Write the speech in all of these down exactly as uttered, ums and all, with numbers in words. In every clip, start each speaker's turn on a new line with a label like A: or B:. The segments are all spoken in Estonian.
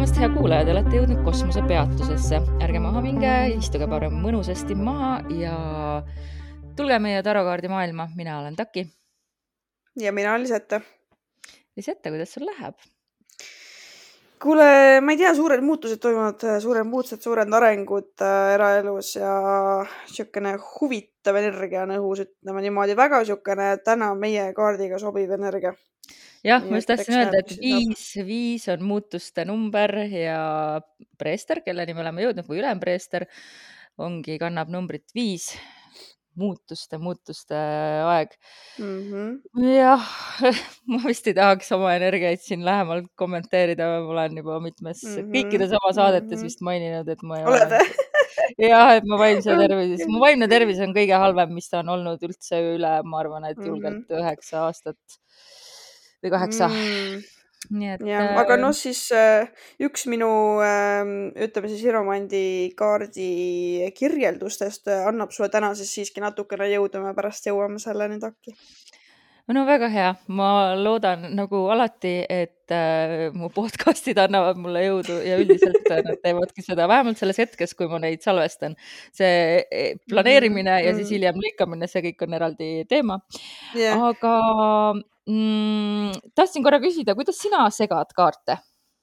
A: tulemast, hea kuulaja, te olete jõudnud kosmosepeatusesse. Ärge maha minge, istuge parem mõnusasti maha ja tulge meie tarokaardi maailma. Mina olen Taki.
B: Ja mina olen Lisette.
A: Lisette, kuidas sul läheb?
B: Kuule, ma ei tea, suured muutused toimuvad, suured muutused, suured arengud eraelus ja siukene huvitav energia on õhus, ütleme niimoodi, väga siukene täna meie kaardiga sobiv energia.
A: Jah, ma just tahtsin öelda, et viis, viis on muutuste number ja preester, kelleni me oleme jõudnud, või ülempreester, ongi, kannab numbrit viis. Muutuste, muutuste aeg.
B: Mm-hmm.
A: Jah, ma vist ei tahaks oma energiaid siin lähemalt kommenteerida. Ma olen juba mitmes mm-hmm. kõikides oma saadetes mm-hmm. vist maininud, et ma ei
B: Oled?
A: ole. Jah, et ma vaimse tervis, mu vaimne tervis on kõige halvem, mis ta on olnud üldse üle, ma arvan, et julgelt mm-hmm. üheksa aastat või kaheksa.
B: Mm.
A: Nii et,
B: ja, aga noh, siis äh, üks minu, äh, ütleme siis Hiromandi kaardi kirjeldustest äh, annab sulle täna siis siiski natukene jõudu, me pärast jõuame selleni Taki.
A: No väga hea, ma loodan nagu alati, et äh, mu podcastid annavad mulle jõudu ja üldiselt nad teevadki seda, vähemalt selles hetkes, kui ma neid salvestan. See planeerimine mm-hmm. ja siis hiljem lõikamine, see kõik on eraldi teema. Yeah. Aga mm, tahtsin korra küsida, kuidas sina segad kaarte?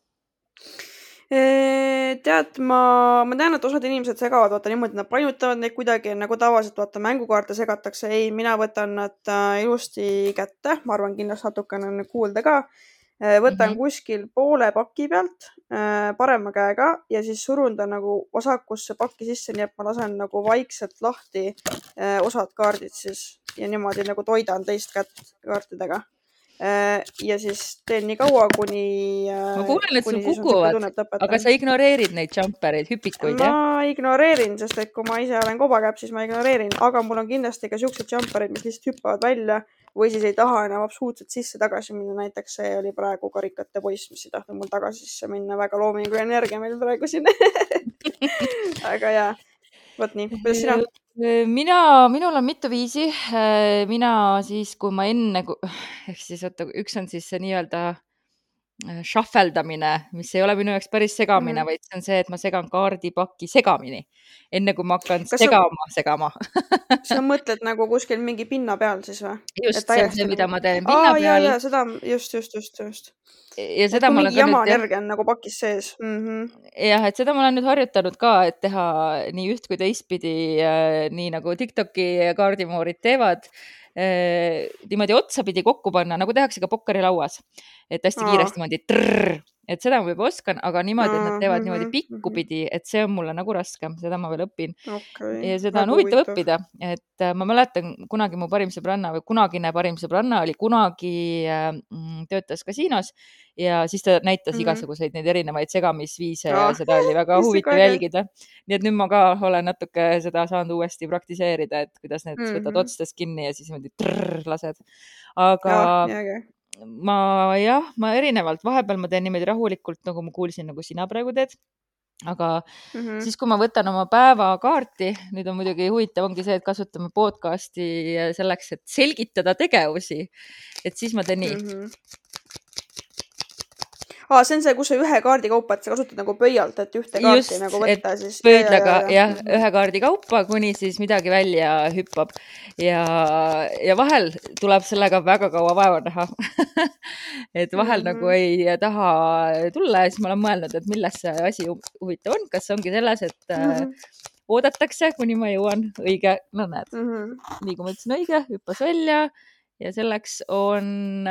B: Tead, ma, ma tean, et osad inimesed segavad, vaata niimoodi, nad painutavad neid kuidagi, nagu tavaliselt vaata mängukaarte segatakse. Ei, mina võtan nad äh, ilusti kätte, ma arvan, kindlasti natukene on kuulda ka. Võtan mm-hmm. kuskil poole paki pealt äh, parema käega ja siis surun ta nagu vasakusse pakki sisse, nii et ma lasen nagu vaikselt lahti äh, osad kaardid siis ja niimoodi nagu toidan teist kätt kaartidega. Ja siis teen nii kaua, kuni...
A: Ma kuulen, et sul kukuvad, aga sa ignoreerid neid jumpereid, hüpikuid,
B: ma
A: jah?
B: Ma ignoreerin, sest et kui ma ise olen kobakäpp, siis ma ignoreerin. Aga mul on kindlasti ka siuksed jumpereid, mis lihtsalt hüppavad välja või siis ei taha enam absoluutselt sisse tagasi minna. Näiteks see oli praegu karikate poiss, mis ei tahtnud mul tagasi sisse minna. Väga loomingu energia meil praegu siin. Aga jaa. Võt nii, kuidas sina?
A: Mina, minul on mitu viisi. Mina siis, kui ma enne, ehk siis oota, üks on siis see nii-öelda shuffeldamine, mis ei ole minu jaoks päris segamine, mm-hmm. vaid see on see, et ma segan kaardipakki segamini, enne kui ma hakkan
B: Kas
A: segama, sa... segama.
B: Sa mõtled nagu kuskil mingi pinna peal siis või?
A: Just, see on see, mida ma teen pinna
B: Aa,
A: peal.
B: Jaa, jaa, seda, just, just, just, just.
A: Ja seda
B: et
A: ma
B: mingi jama energia on nagu pakis sees. Mm-hmm.
A: Jah, et seda ma olen nüüd harjutanud ka, et teha nii üht kui teistpidi, nii nagu TikToki kaardimoorid teevad, niimoodi otsapidi kokku panna, nagu tehakse ka pokkerilauas. Et hästi kiiresti niimoodi trrr, et seda ma juba oskan, aga niimoodi, et nad teevad mm-hmm. niimoodi pikkupidi, et see on mulle nagu raskem, seda ma veel õpin.
B: Okay.
A: Ja seda on huvitav õppida, et ma mäletan kunagi mu parim sõbranna või kunagine parim sõbranna oli kunagi mm, töötas kasiinos ja siis ta näitas mm-hmm. igasuguseid neid erinevaid segamisviise ja oh. seda oli väga huvitav jälgida. Nii et nüüd ma ka olen natuke seda saanud uuesti praktiseerida, et kuidas need mm-hmm. võtad otstest kinni ja siis niimoodi trrr lased. Aga
B: ja, ja,
A: ma jah, ma erinevalt, vahepeal ma teen niimoodi rahulikult, nagu ma kuulsin, nagu sina praegu teed. Aga mm-hmm. siis, kui ma võtan oma päevakaarti, nüüd on muidugi huvitav ongi see, et kasutame podcasti selleks, et selgitada tegevusi. Et siis ma teen nii.
B: Mm-hmm. Aa, see on see, kus sa ühe kaardi kaupa, et sa kasutad nagu pöialt, et ühte kaarti
A: Just,
B: nagu võtta. Siis...
A: pöidlaga ja, ja, ja. ühe kaardi kaupa, kuni siis midagi välja hüppab. Ja, ja vahel tuleb sellega väga kaua vaeva näha. et vahel mm-hmm. nagu ei taha tulla ja siis ma olen mõelnud, et milles see asi huvitav on. Kas ongi selles, et mm-hmm. oodatakse, kuni ma jõuan õige, no näed, mm-hmm. nii kui ma ütlesin õige, hüppas välja ja selleks on...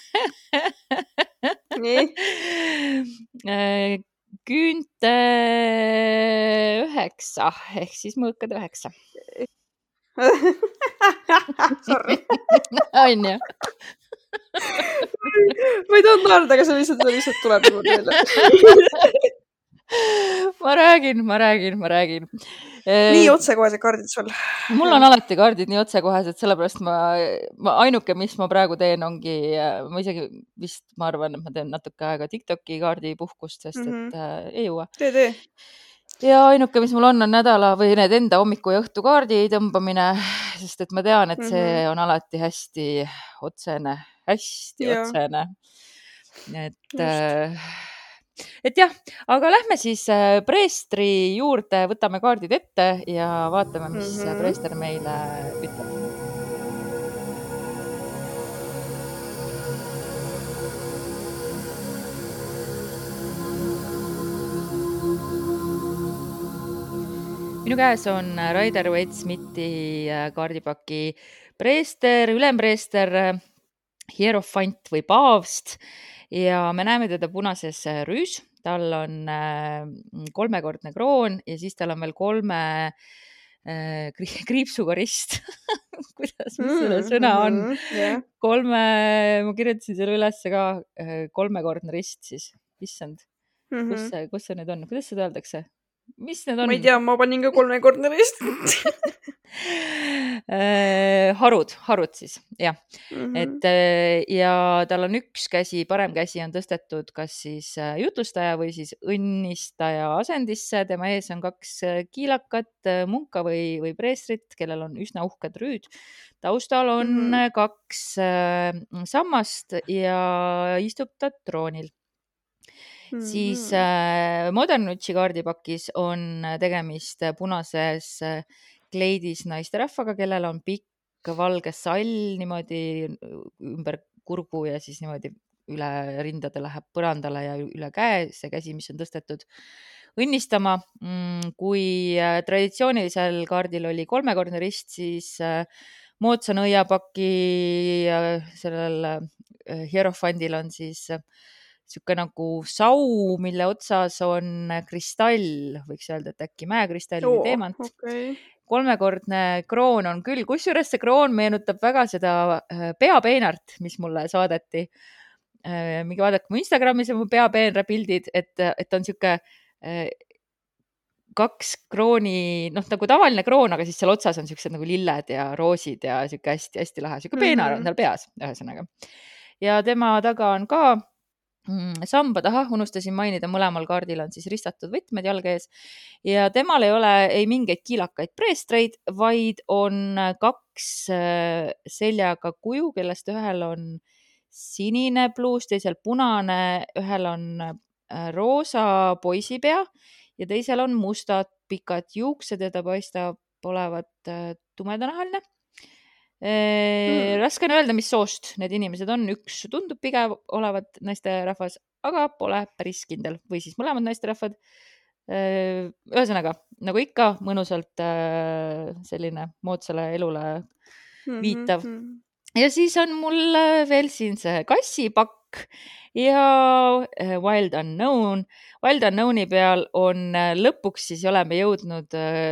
B: nii?
A: Küünte üheksa, ehk siis mõõkad üheksa.
B: Sorry.
A: On ju?
B: ma ei tahan naerda, aga see lihtsalt, see lihtsalt tuleb juba teile.
A: ma räägin, ma räägin, ma räägin.
B: Nii otsekohesed kaardid sul?
A: Mul on alati kaardid nii otsekohesed, sellepärast ma, ma ainuke, mis ma praegu teen, ongi, ma isegi vist, ma arvan, et ma teen natuke aega TikToki kaardipuhkust, sest mm-hmm. et äh, ei jõua.
B: Tee, tee.
A: Ja ainuke, mis mul on, on nädala või need enda hommiku ja õhtu kaardi tõmbamine, sest et ma tean, et see mm-hmm. on alati hästi otsene, hästi ja. otsene. Et... Äh, et jah, aga lähme siis preestri juurde, võtame kaardid ette ja vaatame, mis mm -hmm. preester meile ütleb. Minu käes on Rider-Waite-Smithi kaardipaki preester, ülempreester, hierofant või paavst ja me näeme teda punases rüüs. Tal on kolmekordne kroon ja siis tal on veel kolme kriipsuga rist. Kuidas, mis selle sõna on?
B: Mm, yeah.
A: Kolme, ma kirjutasin selle ülesse ka, kolmekordne rist siis, issand. Mm -hmm. kus, see, kus see nüüd on? Kuidas seda öeldakse? Mis need on?
B: Ma ei tea, ma panin ka kolmekordne rist.
A: harud, harud siis, jah.
B: Mm -hmm.
A: Et ja tal on üks käsi, parem käsi on tõstetud kas siis jutlustaja või siis õnnistaja asendisse. Tema ees on kaks kiilakat, munka või, või preestrit, kellel on üsna uhked rüüd. Taustal on mm -hmm. kaks sammast ja istub ta troonil. Mm -hmm. Siis äh, Modernucci kaardipakis on tegemist punases kleidis naisterahvaga, kellel on pikk valge sall niimoodi ümber kurgu ja siis niimoodi üle rindade läheb põrandale ja üle käe, see käsi, mis on tõstetud õnnistama. Kui traditsioonilisel kaardil oli kolmekordne rist, siis moodsa nõiapaki sellel hierofandil on siis siuke nagu sau, mille otsas on kristall, võiks öelda, et äkki mäekristalli või teemant.
B: Okay.
A: Kolmekordne kroon on küll, kusjuures see kroon meenutab väga seda peapeenart, mis mulle saadeti. Mingi vaadake mu Instagramis ja mu peapeenra pildid, et, et on siuke kaks krooni, noh nagu tavaline kroon, aga siis seal otsas on siuksed nagu lilled ja roosid ja siuke hästi-hästi lahe, siuke peenar on tal peas, ühesõnaga. Ja tema taga on ka samba taha, unustasin mainida, mõlemal kaardil on siis ristatud võtmed jalga ees ja temal ei ole ei mingeid kiilakaid preestreid, vaid on kaks seljaga kuju, kellest ühel on sinine pluus, teisel punane, ühel on roosa poisipea ja teisel on mustad pikad juuksed ja ta paistab olevat tumedanahaline. Mm. Raske on öelda, mis soost need inimesed on. Üks tundub pigem olevat naisterahvas, aga pole päris kindel. Või siis mõlemad naisterahvad. Ühesõnaga, nagu ikka, mõnusalt selline moodsale elule viitav. Mm-hmm. Ja siis on mul veel siin see kassipakk ja Wild Unknown. Wild Unknowni peal on lõpuks siis oleme jõudnud,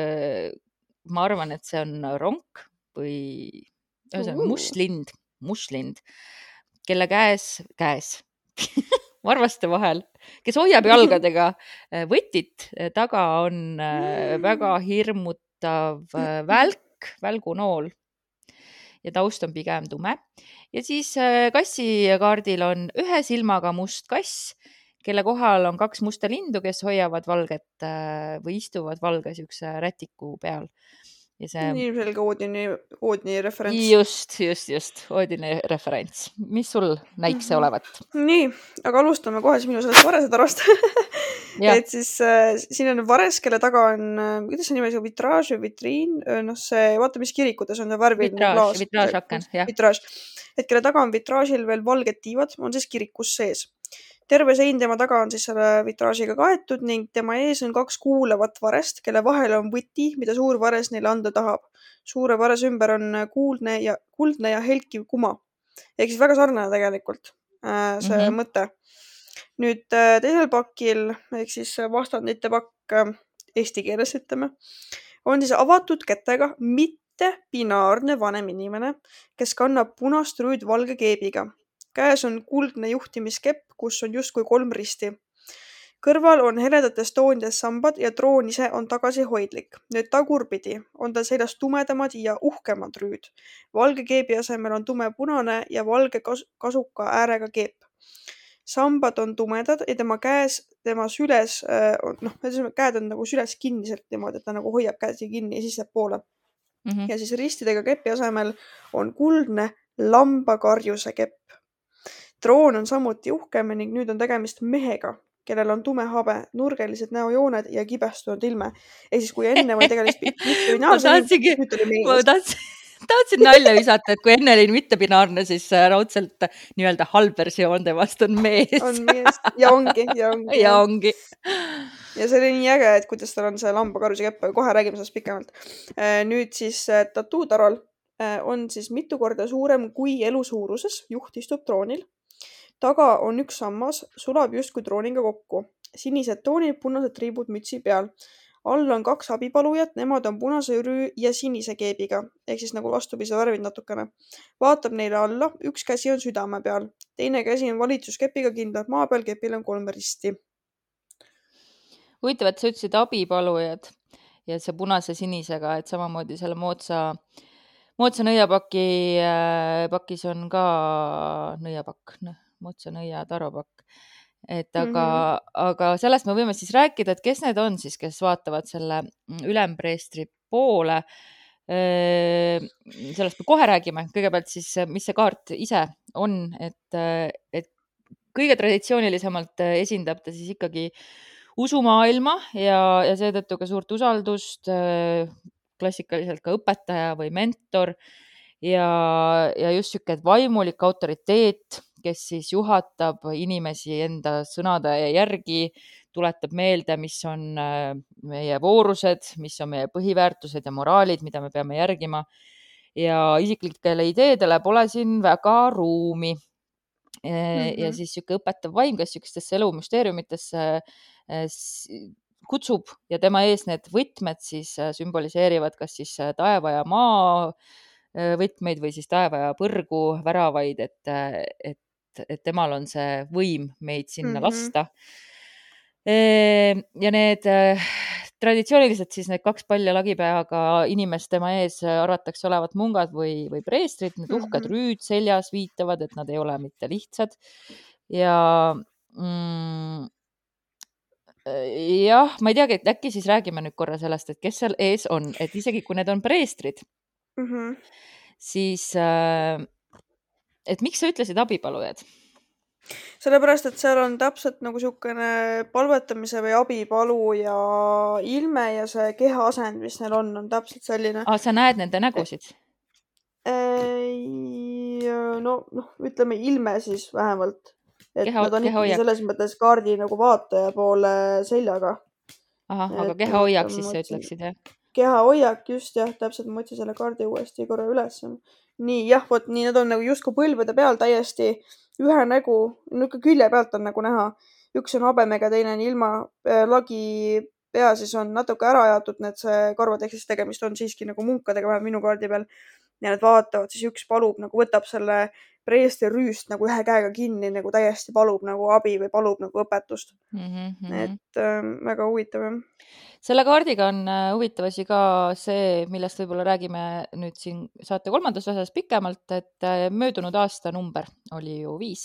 A: ma arvan, et see on ronk või ühesõnaga mustlind, mustlind, kelle käes, käes varvaste vahel, kes hoiab jalgadega võtit, taga on väga hirmutav välk, välgunool ja taust on pigem tume. Ja siis kassikaardil on ühe silmaga must kass, kelle kohal on kaks musta lindu, kes hoiavad valget või istuvad valge siukse rätiku peal. See...
B: Nii selge Oodini, Oodini referents.
A: Just, just, just. Oodini referents. Mis sul näikse mm-hmm. olevat?
B: Nii, aga alustame kohe siis minu sellest varesetarast. et siis äh, siin on vares, kelle taga on, kuidas see nime, vitraaž või vitriin? No see, vaata, mis kirikutes on see värviline
A: klaas. Vitraaž hakken, jah.
B: Vitraaž. Et kelle taga on vitraažil veel valged tiivad, on siis kirikus sees. Terve sein tema taga on siis selle vitraažiga kaetud ning tema ees on kaks kuulavat varest, kelle vahel on võti, mida suur vares neile anda tahab. Suure vares ümber on kuuldne ja, kuldne ja helkiv kuma. Ehk siis väga sarnane tegelikult äh, see mm-hmm. mõte. Nüüd teisel pakil, ehk siis vastandite pakk eesti keeles ütleme, on siis avatud kätega mitte binaarne vanem inimene, kes kannab punast rüüd valge keebiga. Käes on kuldne juhtimiskepp, kus on justkui kolm risti. Kõrval on heledates toonides sambad ja troon ise on tagasihoidlik. Nüüd tagurpidi on tal seljas tumedamad ja uhkemad rüüd. Valge keebi asemel on tume punane ja valge kas- kasuka äärega keep. Sambad on tumedad ja tema käes, tema süles, noh, käed on nagu süles kinniselt niimoodi, et ta nagu hoiab käsi kinni ja siis läheb poole. Mm-hmm. Ja siis ristidega kepi asemel on kuldne lambakarjuse kepp. Troon on samuti uhkem ning nüüd on tegemist mehega, kellel on tume habe, nurgelised näojooned ja kibestunud ilme. Ehk siis kui enne oli tegelikult mitte
A: ma
B: binaarse
A: tahtsingi,
B: nüüd oli
A: ma
B: mees.
A: tahtsin, tahtsin nalja visata, et kui enne oli mittebinaarne, siis äh, raudselt nii-öelda halb versioon temast on mees.
B: On mees ja ongi, ja ongi.
A: ja ongi.
B: Ja see oli nii äge, et kuidas tal on see lambakaruse kepp, kohe räägime sellest pikemalt. Nüüd siis Tattoo-Tarol on siis mitu korda suurem kui elu suuruses, juht istub troonil. Taga on üks sammas, sulab justkui trooniga kokku. Sinised toonid, punased triibud mütsi peal. All on kaks abipalujat, nemad on punase rüü ja sinise keebiga, ehk siis nagu vastupidise värvid natukene. Vaatab neile alla, üks käsi on südame peal. Teine käsi on valitsuskepiga kindlalt maa peal, kepil on kolm risti.
A: Huvitav, et sa ütlesid abipalujad ja see punase sinisega, et samamoodi selle moodsa, moodsa nõiapaki äh, pakis on ka nõiapakk, moodsa nõia taropakk. Et aga, mm-hmm. aga sellest me võime siis rääkida, et kes need on siis, kes vaatavad selle ülempreestri poole. Sellest me kohe räägime. Kõigepealt siis, mis see kaart ise on, et, et kõige traditsioonilisemalt esindab ta siis ikkagi usumaailma ja, ja seetõttu ka suurt usaldust, klassikaliselt ka õpetaja või mentor ja, ja just siuke vaimulik autoriteet, kes siis juhatab inimesi enda sõnade järgi, tuletab meelde, mis on meie voorused, mis on meie põhiväärtused ja moraalid, mida me peame järgima. Ja isiklikele ideedele pole siin väga ruumi. Mm-hmm. Ja siis siuke õpetav vaim, kes siukestesse elumüsteeriumitesse kutsub ja tema ees need võtmed siis sümboliseerivad kas siis taeva ja maa võtmeid või siis taeva ja põrgu väravaid, et, et et temal on see võim meid sinna mm-hmm. lasta. Ja need traditsiooniliselt siis need kaks palja lagipeaga inimest tema ees arvatakse olevat mungad või, või preestrid, need uhked mm-hmm. rüüd seljas viitavad, et nad ei ole mitte lihtsad. Ja mm, jah, ma ei teagi, et äkki siis räägime nüüd korra sellest, et kes seal ees on, et isegi kui need on preestrid, mm-hmm. siis äh, et miks sa ütlesid abipalujad?
B: Sellepärast, et seal on täpselt nagu siukene palvetamise või abipalu ja ilme ja see keha asend, mis neil on, on täpselt selline.
A: Ah, sa näed nende nägusid?
B: No, no, ütleme ilme siis vähemalt. Et
A: keha,
B: nad on
A: keha
B: ikkagi selles mõttes kaardi nagu vaataja poole seljaga.
A: Aha, et, aga keha hoiak siis sa ütleksid, jah?
B: Keha hoiak, just jah, täpselt ma otsin selle kaardi uuesti korra üles. Nii, jah, vot nii, need on nagu justkui põlvede peal täiesti ühe nägu, nüüd ka külje pealt on nagu näha. Üks on habemega, teine on ilma lagi pea, siis on natuke ära jaotud need see karvad, ehk siis tegemist on siiski nagu munkadega vähem minu kaardi peal. Ja need vaatavad, siis üks palub, nagu võtab selle preestri rüüst nagu ühe käega kinni, nagu täiesti palub nagu abi või palub nagu õpetust. Mm-hmm. Et äh, väga huvitav, jah.
A: Selle kaardiga on huvitav asi ka see, millest võib-olla räägime nüüd siin saate kolmandas osas pikemalt, et möödunud aasta number oli ju viis.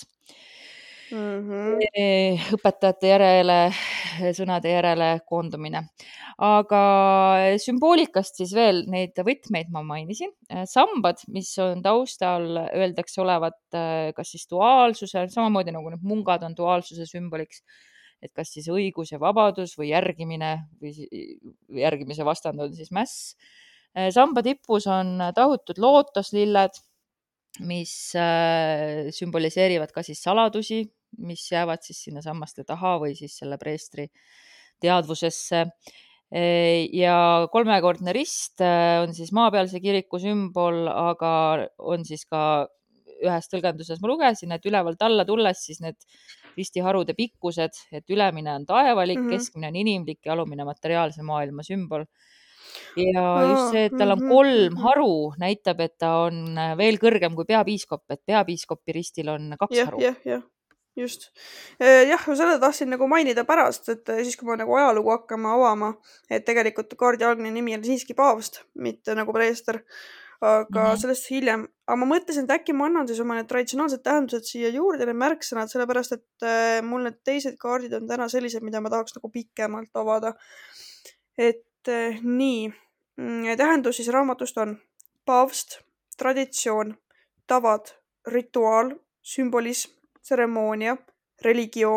A: Mm-hmm. Õpetajate järele, sõnade järele koondumine. Aga sümboolikast siis veel neid võtmeid ma mainisin. Sambad, mis on taustal, öeldakse olevat kas siis duaalsuse, samamoodi nagu need mungad on duaalsuse sümboliks. Et kas siis õigus ja vabadus või järgimine või järgimise vastand on siis mäss. Samba tipus on tahutud lootuslilled, mis sümboliseerivad ka siis saladusi, mis jäävad siis sinna sammaste taha või siis selle preestri teadvusesse. Ja kolmekordne rist on siis maapealse kiriku sümbol, aga on siis ka ühes tõlgenduses ma lugesin, et ülevalt alla tulles siis need ristiharude pikkused, et ülemine on taevalik, mm-hmm. keskmine on inimlik ja alumine materiaalse maailma sümbol. Ja just see, et tal on kolm haru, näitab, et ta on veel kõrgem kui peapiiskop, et peapiiskopi ristil on kaks
B: ja,
A: haru.
B: Jah, jah, just. Jah, selle tahtsin nagu mainida pärast, et siis kui ma nagu ajalugu hakkama avama, et tegelikult kaardi algne nimi on siiski paavst, mitte nagu preester. Aga mm-hmm. sellest hiljem. Aga ma mõtlesin, et äkki ma annan siis oma need traditsionaalsed tähendused siia juurde, need märksõnad, sellepärast, et mul need teised kaardid on täna sellised, mida ma tahaks nagu pikemalt avada. Et nii, tähendus siis raamatust on paavst, traditsioon, tavad, rituaal, sümbolism, tseremoonia, religioon,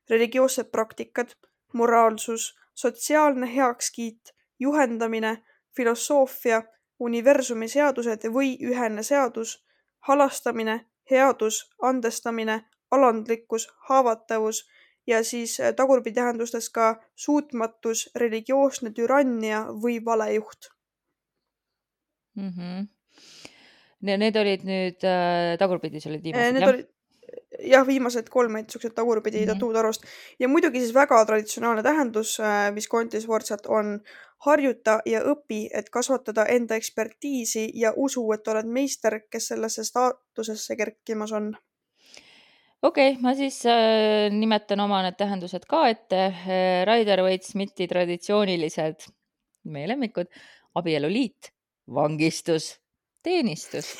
B: religioossed praktikad, moraalsus, sotsiaalne heakskiit, juhendamine, filosoofia, universumi seadused või ühene seadus, halastamine, headus, andestamine, alandlikkus, haavatavus ja siis tagurpidi tähendustes ka suutmatus, religioosne türannia või valejuht.
A: Mm-hmm. Need olid nüüd äh, tagurpidis olid viimased,
B: Need
A: jah?
B: olid jah, viimased kolm niisugused tagurpidi mm-hmm. tatuutarost. Ja muidugi siis väga traditsionaalne tähendus Visconti Sforzat on harjuta ja õpi, et kasvatada enda ekspertiisi ja usu, et oled meister, kes sellesse staatusesse kerkimas on.
A: Okei, okay, ma siis äh, nimetan oma need tähendused ka ette. Rider-Waite-Smithi traditsioonilised, meie lemmikud, abieluliit, vangistus, teenistus.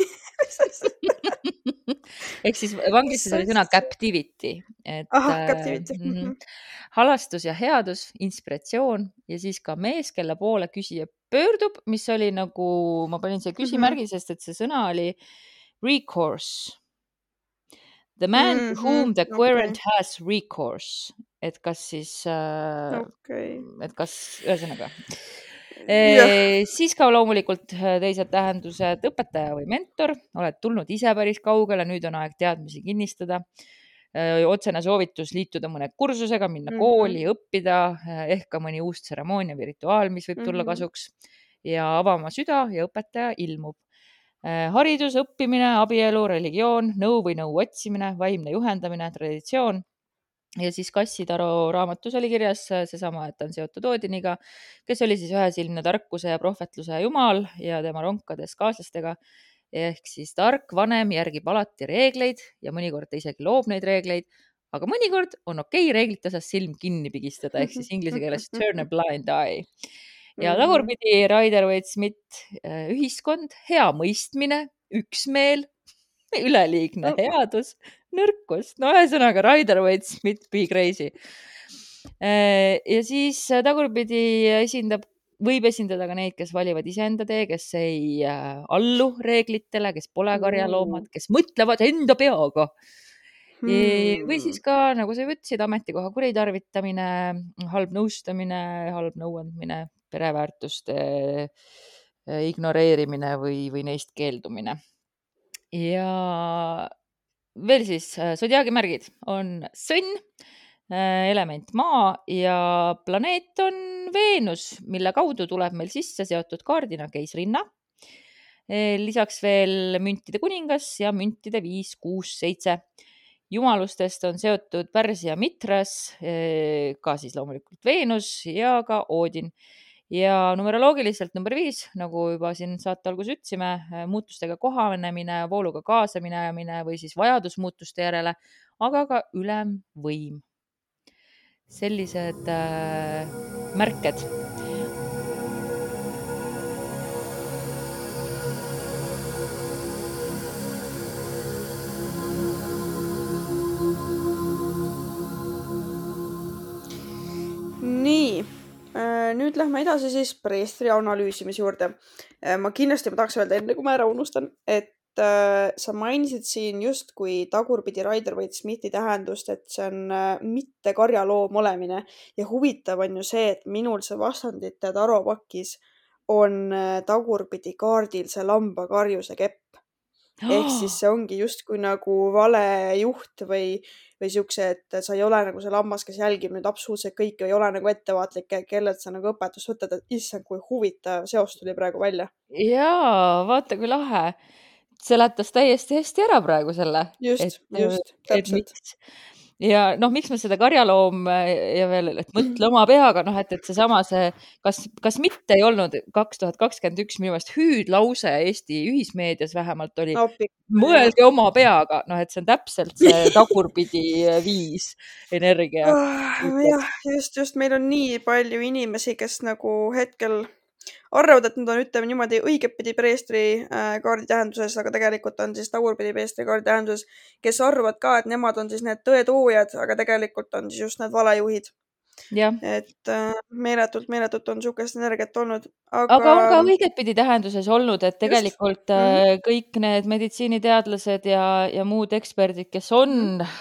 A: Ehk siis vangistus oli sõna captivity. Et,
B: Aha, captivity.
A: äh, mm, halastus ja headus, inspiratsioon ja siis ka mees, kelle poole küsija pöördub, mis oli nagu, ma panin see küsimärgi, mm-hmm. sest et see sõna oli recourse. The man mm-hmm. to whom the querent okay. has recourse. Et kas siis, äh, okay. et kas, ühesõnaga. E, siis ka loomulikult teised tähendused, õpetaja või mentor, oled tulnud ise päris kaugele, nüüd on aeg teadmisi kinnistada. E, otsene soovitus liituda mõne kursusega, minna mm-hmm. kooli, õppida, ehk ka mõni uus tseremoonia või rituaal, mis võib tulla mm-hmm. kasuks ja avama süda ja õpetaja ilmub. E, haridus, õppimine, abielu, religioon, nõu või nõu otsimine, vaimne juhendamine, traditsioon. Ja siis Kassitaro raamatus oli kirjas seesama, et ta on seotud Oodiniga, kes oli siis ühesilmne tarkuse ja prohvetluse jumal ja tema ronkades kaaslastega. Ehk siis tark vanem järgib alati reegleid ja mõnikord ta isegi loob neid reegleid, aga mõnikord on okei reeglite osas silm kinni pigistada, ehk siis inglise keeles turn a blind eye. Ja tagurpidi Rider-Waite-Smith, ühiskond, hea mõistmine, üksmeel, üleliigne headus, nõrkus, no ühesõnaga Rider-Waite-Smith, be crazy. Ja siis tagurpidi esindab, võib esindada ka neid, kes valivad iseenda tee, kes ei allu reeglitele, kes pole karjaloomad, kes mõtlevad enda peaga. Hmm. Või siis ka, nagu sa ütlesid, ametikoha kuritarvitamine, halb nõustamine, halb nõuandmine, pereväärtuste ignoreerimine või, või neist keeldumine. Ja veel siis sodiaagimärgid on sõnn, element maa ja planeet on Veenus, mille kaudu tuleb meil sisse seotud kaardina keisrinna. Lisaks veel müntide kuningas ja müntide viis, kuus, seitse. Jumalustest on seotud Pärsia Mitras, ka siis loomulikult Veenus ja ka Oodin. Ja numeroloogiliselt number viis, nagu juba siin saate algus ütlesime, muutustega kohanemine, vooluga kaasaminejamine või siis vajadusmuutuste järele, aga ka ülemvõim. Sellised äh, märked.
B: Nii. Nüüd lähme edasi siis preestri analüüsimise juurde. Ma kindlasti ma tahaks öelda enne, kui ma ära unustan, et sa mainisid siin just kui tagurpidi Rider-Waite-Smithi tähendust, et see on mitte karjaloom olemine ja huvitav on ju see, et minul see vastandite taropakis on tagurpidi kaardil see lambakarjuse kepp. Ehk siis see ongi justkui nagu vale juht või, või siukse, et sa ei ole nagu see lammas, kes jälgib nüüd absoluutselt kõike, ei ole nagu ettevaatlik, kellelt sa nagu õpetust võtad, et issand, kui huvitav seos tuli praegu välja.
A: Jaa, vaata kui lahe. Seletas täiesti hästi ära praegu selle.
B: Just, et, just, täpselt.
A: Ja noh, miks ma seda karjaloom ja veel, et mõtle oma peaga, noh, et, et see sama see, kas, kas mitte ei olnud kaks tuhat kakskümmend üks minu meelest hüüdlause Eesti ühismeedias vähemalt oli, no, mõelge oma peaga, noh, et see on täpselt see tagurpidi viis energia.
B: Oh, jah, just, just meil on nii palju inimesi, kes nagu hetkel arvavad, et nad on, ütleme niimoodi, õigepidi preestri äh, kaardi tähenduses, aga tegelikult on siis tagurpidi preestri kaardi tähenduses, kes arvavad ka, et nemad on siis need tõetoojad, aga tegelikult on siis just need valejuhid.
A: Ja.
B: Et äh, meeletult, meeletult on sihukest energiat olnud. Aga...
A: aga on ka õigepidi tähenduses olnud, et tegelikult just. Äh, kõik need meditsiiniteadlased ja, ja muud eksperdid, kes on mm.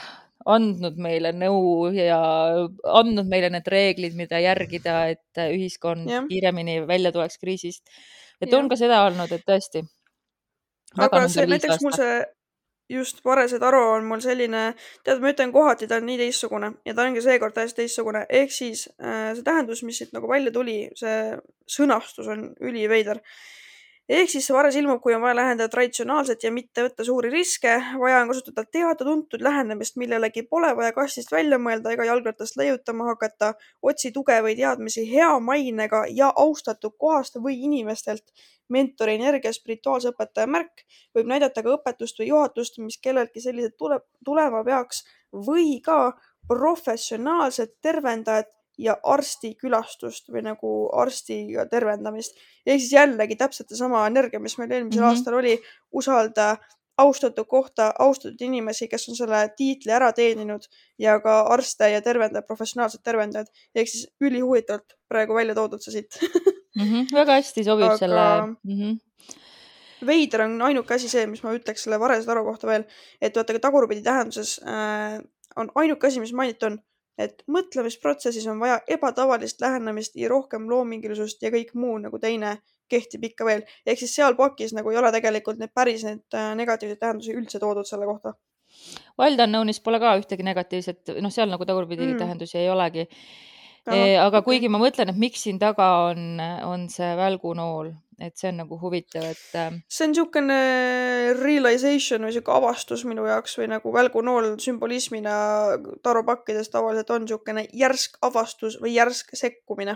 A: andnud meile nõu ja andnud meile need reeglid, mida järgida, et ühiskond
B: jah,
A: kiiremini välja tuleks kriisist. Et
B: jah.
A: on ka seda olnud, et tõesti väga
B: Aga see
A: number viis
B: näiteks mul
A: aasta.
B: see just Varese Taro on mul selline, tead, ma ütlen kohati ta on nii teistsugune ja ta ongi seekord täiesti teistsugune. Ehk siis äh, see tähendus, mis siit nagu välja tuli, see sõnastus on üliveider. Ehk siis see Vares ilmub, kui on vaja lähendada traditsionaalselt ja mitte võtta suuri riske, vaja on kasutada teada-tuntud lähenemist, millelegi pole vaja kastist välja mõelda ega jalgratast leiutama hakata, otsi tuge või teadmisi hea mainega ja austatud kohast või inimestelt. Mentori energia spirituaalse õpetaja märk võib näidata ka õpetust või juhatust, mis kellelgi selliselt tule, tulema peaks või ka professionaalset tervendajat ja arsti külastust või nagu arstiga tervendamist. Ehk siis jällegi täpselt sama energia, mis meil eelmisel
A: Mhm.
B: aastal oli, usalda austatud kohta, austatud inimesi, kes on selle tiitli ära teeninud ja ka arste ja tervendajad, professionaalsed tervendajad. Ehk siis ülihuvitavalt praegu välja toodud see siit.
A: Mhm. Väga hästi sobib
B: Aga
A: selle. Mhm.
B: veider on ainuke asi see, mis ma ütleks selle Varese Taro kohta veel, et vaata ka tagurpidi tähenduses äh, on ainuke asi, mis mainitud on, et mõtlemisprotsessis on vaja ebatavalist lähenemist ja rohkem loomingilisust ja kõik muu nagu teine kehtib ikka veel. Ehk siis seal pakis nagu ei ole tegelikult need päris need äh, negatiivseid tähendusi üldse toodud selle kohta.
A: Wild Unknownis pole ka ühtegi negatiivset, noh, seal nagu tagurpidi
B: Mm.
A: tähendusi ei olegi.
B: Ahah,
A: E, aga
B: okei.
A: kuigi ma mõtlen, et miks siin taga on, on see välgunool, et see on nagu huvitav, et äh,
B: See on niisugune realization või niisugune avastus minu jaoks või nagu välgunool sümbolismina Taro pakkides tavaliselt on niisugune järsk avastus või järsk sekkumine.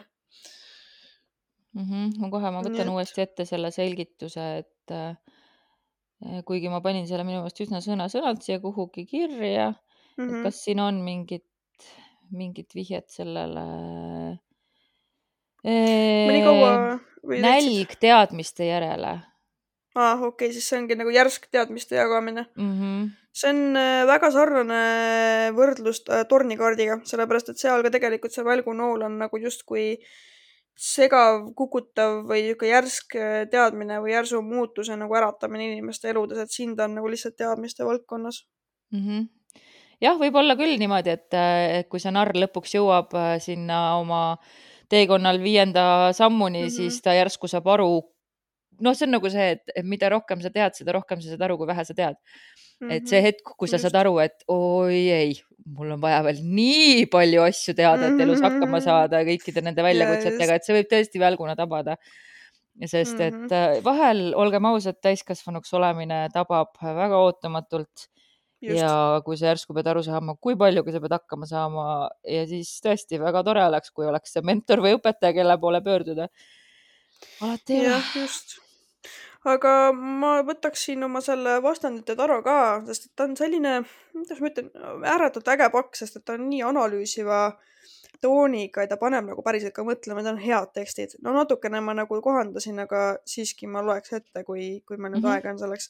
A: mhm, ma kohe, ma
B: Nii
A: võtan
B: et
A: uuesti ette selle selgituse, et äh, kuigi ma panin selle minu meelest üsna sõna-sõnalt siia kuhugi kirja, et
B: mhm.
A: kas siin on mingit, mingit vihjet sellele
B: Ma nii kaua
A: e,
B: või leidsid?
A: nälg teadmiste järele.
B: Aa, okei, siis see ongi nagu järsk teadmiste jagamine.
A: Mhm.
B: See on äh, väga sarnane võrdlus äh, tornikaardiga, sellepärast et seal ka tegelikult see välgunool on nagu justkui segav, kukutav või niisugune järsk äh, teadmine või järsu muutuse nagu äratamine inimeste eludes, et siin ta on nagu lihtsalt teadmiste valdkonnas.
A: Mhm. Jah, võib olla küll niimoodi, et, äh, et kui see narr lõpuks jõuab äh, sinna oma teekonnal viienda sammuni,
B: Mhm.
A: siis ta järsku saab aru, noh, see on nagu see, et, et mida rohkem sa tead, seda rohkem sa saad aru, kui vähe sa tead. Et see
B: Mhm.
A: hetk, kui sa
B: Just.
A: saad aru, et oi ei, mul on vaja veel nii palju asju teada, et elus hakkama saada kõikide nende
B: Jaa,
A: väljakutsetega,
B: just.
A: et see võib tõesti välguna tabada. Sest et
B: Mhm.
A: äh, vahel, olgem ausad, täiskasvanuks olemine tabab väga ootamatult.
B: Just.
A: Ja kui sa järsku pead aru saama, kui paljuga sa pead hakkama saama ja siis tõesti väga tore oleks, kui oleks see mentor või õpetaja, kelle poole pöörduda. Alati ei ole.
B: Jah, just. Aga ma võtaksin oma selle vastandite taro ka, sest et ta on selline, kuidas ma ütlen, ääretult äge pakk, sest et ta on nii analüüsiva tooniga ja ta paneb nagu päriselt ka mõtlema, ta on head tekstid. No natukene ma nagu kohandasin, aga siiski ma loeks ette, kui, kui meil nüüd
A: Mhm.
B: aega on selleks.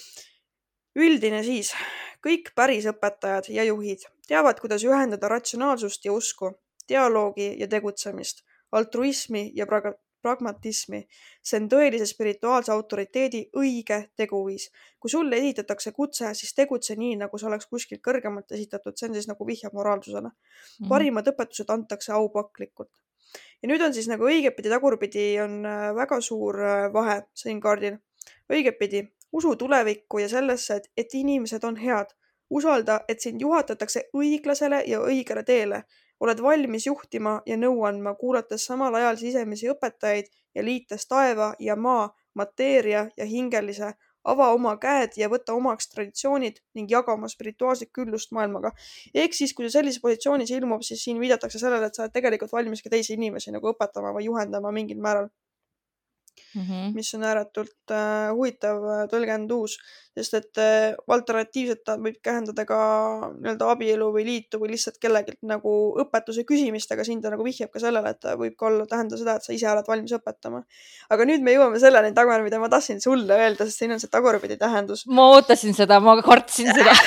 B: Üldine siis. Kõik päris õpetajad ja juhid teavad, kuidas ühendada ratsionaalsust ja usku, dialoogi ja tegutsemist, altruismi ja praga- pragmatismi. See on tõelise spirituaalse autoriteedi õige teguviis. Kui sulle esitatakse kutse, siis tegutse nii, nagu sa oleks kuskilt kõrgemalt esitatud. See on siis nagu vihjab moraalsusele.
A: Mhm.
B: Parimad õpetused antakse aupaklikult. Ja nüüd on siis nagu õigetpidi, tagurpidi on äh, väga suur äh, vahe siin kaardil. Õigetpidi, usu tulevikku ja sellesse, et, et inimesed on head. Usalda, et sind juhatatakse õiglasele ja õigele teele. Oled valmis juhtima ja nõu andma, kuulates samal ajal sisemisi õpetajaid ja liites taeva ja maa, mateeria ja hingelise. Ava oma käed ja võta omaks traditsioonid ning jaga oma spirituaalset küllust maailmaga. Ehk siis, kui see sellises positsioonis ilmub, siis siin viidatakse sellele, et sa oled tegelikult valmis ka teisi inimesi nagu õpetama või juhendama mingil määral.
A: Mhm.
B: Mis on ääretult äh, huvitav äh, tõlgendus, sest et äh, alternatiivselt ta võib kähendada ka nii-öelda abielu või liitu või lihtsalt kellegilt nagu õpetuse küsimist, aga siin ta nagu vihjab ka sellele, et ta võib ka olla tähendada seda, et sa ise oled valmis õpetama. Aga nüüd me jõuame selleni, Dagmar, mida ma tahtsin sulle öelda, sest siin on see tagurpidi tähendus.
A: Ma ootasin seda, ma kartsin seda.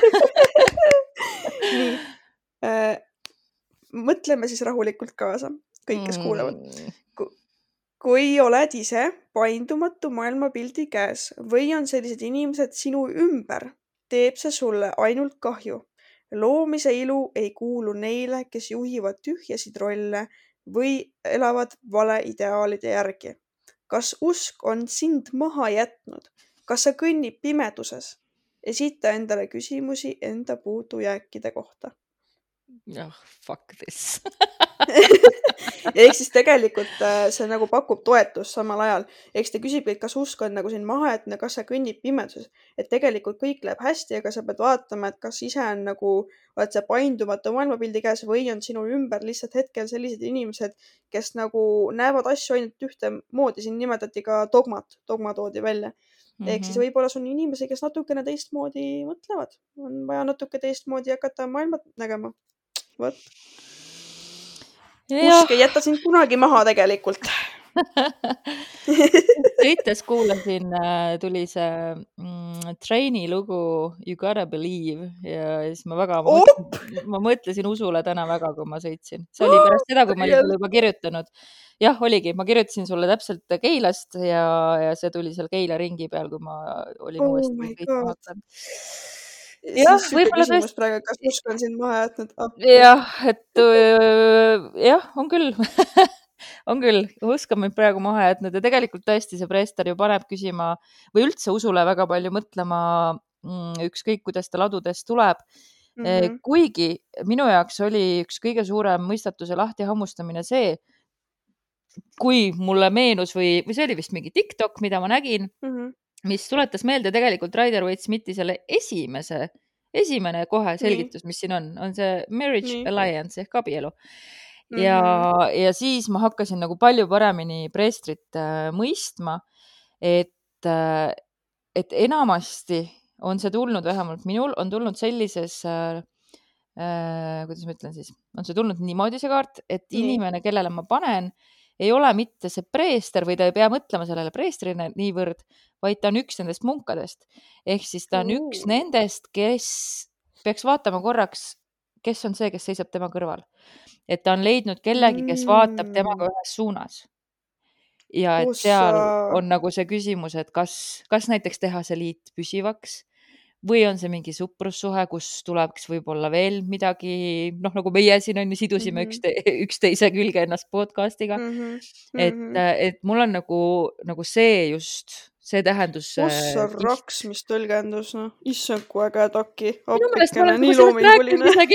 B: Nii. Äh, mõtleme siis rahulikult kaasa, kõik, kes kuulavad.
A: Mm.
B: Kui oled ise paindumatu maailmapildi käes või on sellised inimesed sinu ümber, teeb see sulle ainult kahju. loomise ilu ei kuulu neile, kes juhivad tühjasid rolle või elavad vale ideaalide järgi. Kas usk on sind maha jätnud? Kas sa kõnnid pimeduses? Esita endale küsimusi enda puudujääkide kohta.
A: Oh, fuck this.
B: Ehk siis tegelikult see nagu pakub toetust samal ajal. Ehk ta küsib, et kas usk on nagu siin maha jätnud, kas sa kõnnid pimeduses. Et tegelikult kõik läheb hästi, aga sa pead vaatama, et kas ise on nagu, oled see paindumatu maailmapildi käes või on sinu ümber lihtsalt hetkel sellised inimesed, kes nagu näevad asju ainult ühte moodi. Siin nimetati ka dogmat, dogma toodi välja. Mm-hmm. Ehk siis võib-olla on inimesi, kes natukene teistmoodi mõtlevad. On vaja natuke teistmoodi hakata maailma nägema. Võt. Usk ei jäta sind kunagi maha tegelikult.
A: Sõites kuulasin, tuli see mm, Traini lugu You Gotta Believe ja siis ma väga, ma mõtlesin, ma mõtlesin usule täna väga, kui ma sõitsin. See oli pärast seda, kui ma olin sulle juba kirjutanud. Jah, oligi, ma kirjutasin sulle täpselt Keilast ja, ja see tuli seal Keila ringi peal, kui ma olin
B: oh
A: uuesti sõitma hakanud.
B: Jah, võib-olla tõesti praegu, kas usk on sind maha jätnud? Oh.
A: Jah, et jah, on küll. On küll, usk on mind praegu maha jätnud ja tegelikult tõesti see preester ju paneb küsima või üldse usule väga palju mõtlema ükskõik, kuidas ta ladudest tuleb. Mm-hmm. Kuigi minu jaoks oli üks kõige suurem mõistatuse lahti hammustamine see, kui mulle meenus või, või see oli vist mingi TikTok, mida ma nägin, mm-hmm. mis tuletas meelde tegelikult Rider Waite Smithi selle esimese, esimene kohe selgitus, mis siin on, on see Marriage Nii. Alliance ehk abielu. Ja, mm-hmm. ja siis ma hakkasin nagu palju paremini preestrit äh, mõistma, et, äh, et enamasti on see tulnud, vähemalt minul on tulnud sellises, äh, äh, kuidas ma ütlen siis, on see tulnud niimoodi see kaart, et Nii. Inimene, kellele ma panen, ei ole mitte see preester või ta ei pea mõtlema sellele preestrina niivõrd, vaid ta on üks nendest munkadest. Ehk siis ta on uh. üks nendest, kes peaks vaatama korraks, kes on see, kes seisab tema kõrval. Et ta on leidnud kellegi, kes vaatab temaga ühes suunas. Ja et seal on nagu see küsimus, et kas, kas näiteks teha see liit püsivaks või on see mingi suprussuhe, kus tuleks võib-olla veel midagi, noh, nagu meie siin on ju sidusime mm-hmm. ükste, üksteise külge ennast podcastiga. Mm-hmm. Et, et mul on nagu, nagu see just, see tähendus.
B: Ossa raks, mis tõlgendus, noh, issand kui äge taki.
A: Minu meelest ma olen nii loominguline.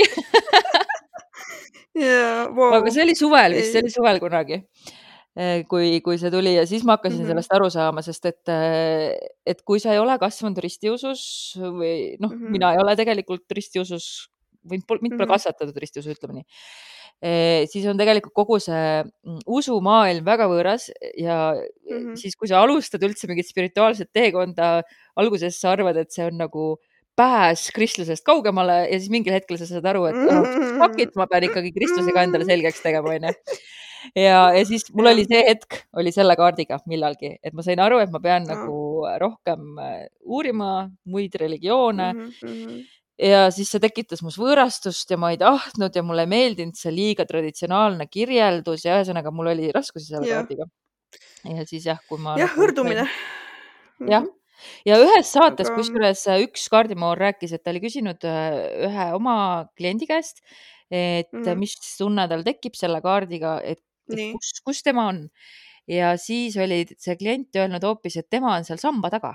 B: Yeah, wow.
A: Aga see oli suvel vist, see oli suvel kunagi, kui, kui see tuli ja siis ma hakkasin mm-hmm. sellest aru saama, sest et, et kui sa ei ole kasvanud ristiusus või noh, mm-hmm. mina ei ole tegelikult ristiusus või mind pole mm-hmm. kasvatatud ristiusus, ütleme nii, siis on tegelikult kogu see usumaailm väga võõras ja mm-hmm. siis, kui sa alustad üldse mingit spirituaalset teekonda, alguses sa arvad, et see on nagu pääs kristlusest kaugemale ja siis mingil hetkel sa saad aru, et oh, fuck it, ma pean ikkagi Kristusega endale selgeks tegema, on ju. Ja, ja siis mul oli see hetk, oli selle kaardiga millalgi, et ma sain aru, et ma pean nagu rohkem uurima muid religioone mm-hmm. ja siis see tekitas mus võõrastust ja ma ei tahtnud ja mulle ei meeldinud see liiga traditsionaalne kirjeldus ja ühesõnaga mul oli raskusi selle ja. Kaardiga. Ja siis jah, kui ma...
B: Jah, hõrdumine.
A: Jah. Ja ühes saates, Aga... kusjuures üks kaardimoor rääkis, et ta oli küsinud ühe oma kliendi käest, et mm-hmm. mis tunne tal tekib selle kaardiga, et, et kus, kus tema on. Ja siis oli see klient öelnud hoopis, et tema on seal samba taga.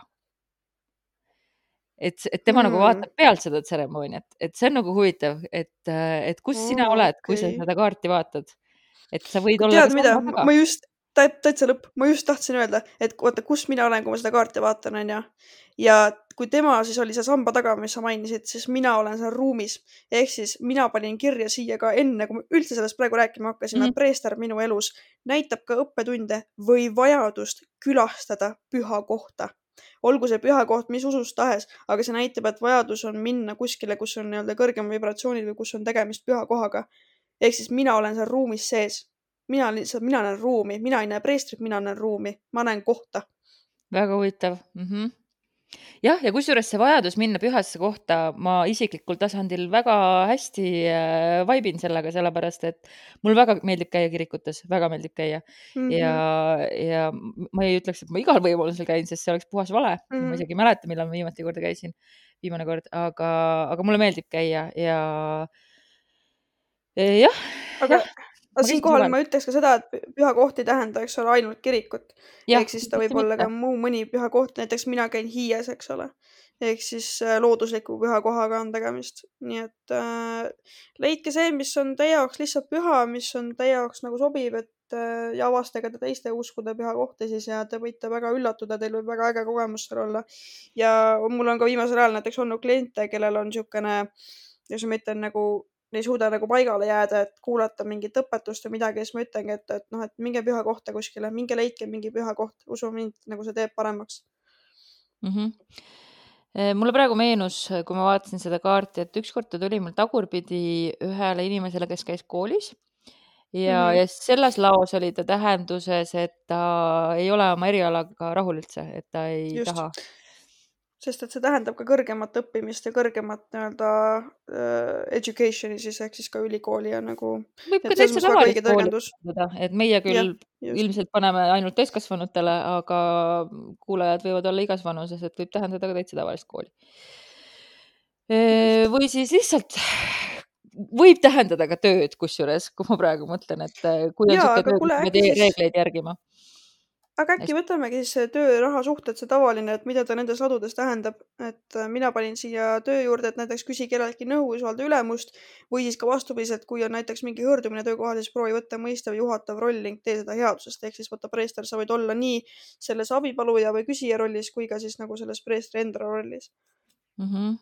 A: Et, et tema mm. nagu vaatab pealt seda tseremooniat, et see on nagu huvitav, et, et kus oh, sina oled, okay. kui sa seda kaarti vaatad. Et sa võid olla
B: tead, mida? Ma just... täitsa lõpp, ma just tahtsin öelda, et oota, kus mina olen, kui ma seda kaarti vaatan, on ja. Ja kui tema siis oli see samba taga, mis sa mainisid, siis mina olen seal ruumis. Ehk siis mina panin kirja siia ka enne, kui me üldse sellest praegu rääkima hakkasime, mm. et preester minu elus näitab ka õppetunde või vajadust külastada püha kohta. Olgu see püha koht, mis usus tahes, aga see näitab, et vajadus on minna kuskile, kus on nii-öelda kõrgem vibratsioonid või kus on tegemist püha kohaga. Ehk siis mina olen seal ruumis sees. Mina, mina näen ruumi, mina ei näe preestrit, mina näen ruumi, ma näen kohta.
A: Väga huvitav. Mm-hmm. Jah, ja kusjuures see vajadus minna pühasse kohta, ma isiklikul tasandil väga hästi äh, vaibin sellega, sellepärast, et mul väga meeldib käia kirikutes, väga meeldib käia. Mm-hmm. Ja, ja ma ei ütleks, et ma igal võimalusel käin, sest see oleks puhas vale. Mm-hmm. Ma isegi ei mäleta, millal ma viimati korda käisin. viimane kord, aga, aga mulle meeldib käia ja e, jah,
B: aga,
A: jah,
B: aga
A: ma käisin
B: siinkohal
A: suvel.
B: ma ütleks ka seda, et püha koht ei tähenda, eks ole, ainult kirikut.
A: Jah,
B: Ehk siis ta
A: üldse
B: võib olla
A: mitte.
B: ka muu mõni püha koht, näiteks mina käin Hiies, eks ole. Ehk siis loodusliku püha kohaga on tegemist. Nii et äh, leidke see, mis on teie jaoks lihtsalt püha, mis on teie jaoks nagu sobib, et äh, ja avastage ta teiste uskude püha kohti siis ja te võite väga üllatuda, teil võib väga äge kogemus seal olla. Ja mul on ka viimasel ajal näiteks olnud kliente, kellel on niisugune, jos ma ütlen nagu ei suuda nagu paigale jääda, et kuulata mingit õpetust või midagi, siis ma ütlengi, et, et noh, et minge püha kohta kuskile, minge leidke mingi püha koht, usu mind, nagu see teeb paremaks.
A: Mm -hmm. Mulle praegu meenus, kui ma vaatasin seda kaarti, et ükskord ta tuli mul tagurpidi ühele inimesele, kes käis koolis ja,
B: Mhm.
A: ja selles laos oli ta tähenduses, et ta ei ole oma erialaga rahul üldse, et ta ei
B: Just.
A: taha.
B: Sest et see tähendab ka kõrgemat õppimist ja kõrgemat nii-öelda äh, education'i siis ehk siis ka ülikooli ja nagu,
A: Võib ka
B: et selles
A: täitsa
B: mõttes väga
A: tavalist
B: õige
A: kooli
B: tõlgendus.
A: kasutada, et meie
B: Jah,
A: küll
B: just.
A: ilmselt paneme ainult täiskasvanutele, aga kuulajad võivad olla igas vanuses, et võib tähendada ka täitsa tavalist kooli.
B: Just.
A: Või siis lihtsalt võib tähendada ka tööd, kusjuures, kui ma praegu mõtlen, et kui on
B: Jaa,
A: siuke
B: aga
A: töö, kus
B: kuule,
A: sa pead
B: äkki siis,
A: reegleid järgima.
B: aga äkki
A: Hästi.
B: võtamegi siis see töö-raha suhted, see tavaline, et mida ta nendes ladudes tähendab, et äh, mina panin siia töö juurde, et näiteks küsi kelleltki nõu, usalda ülemust või siis ka vastupidiselt, kui on näiteks mingi hõõrdumine töökohal, siis proovi võtta mõistav juhatav roll ning tee seda headusest. Ehk siis võtta preester, sa võid olla nii selles abipaluja või küsija rollis kui ka siis nagu selles preestri enda rollis.
A: Mm -hmm.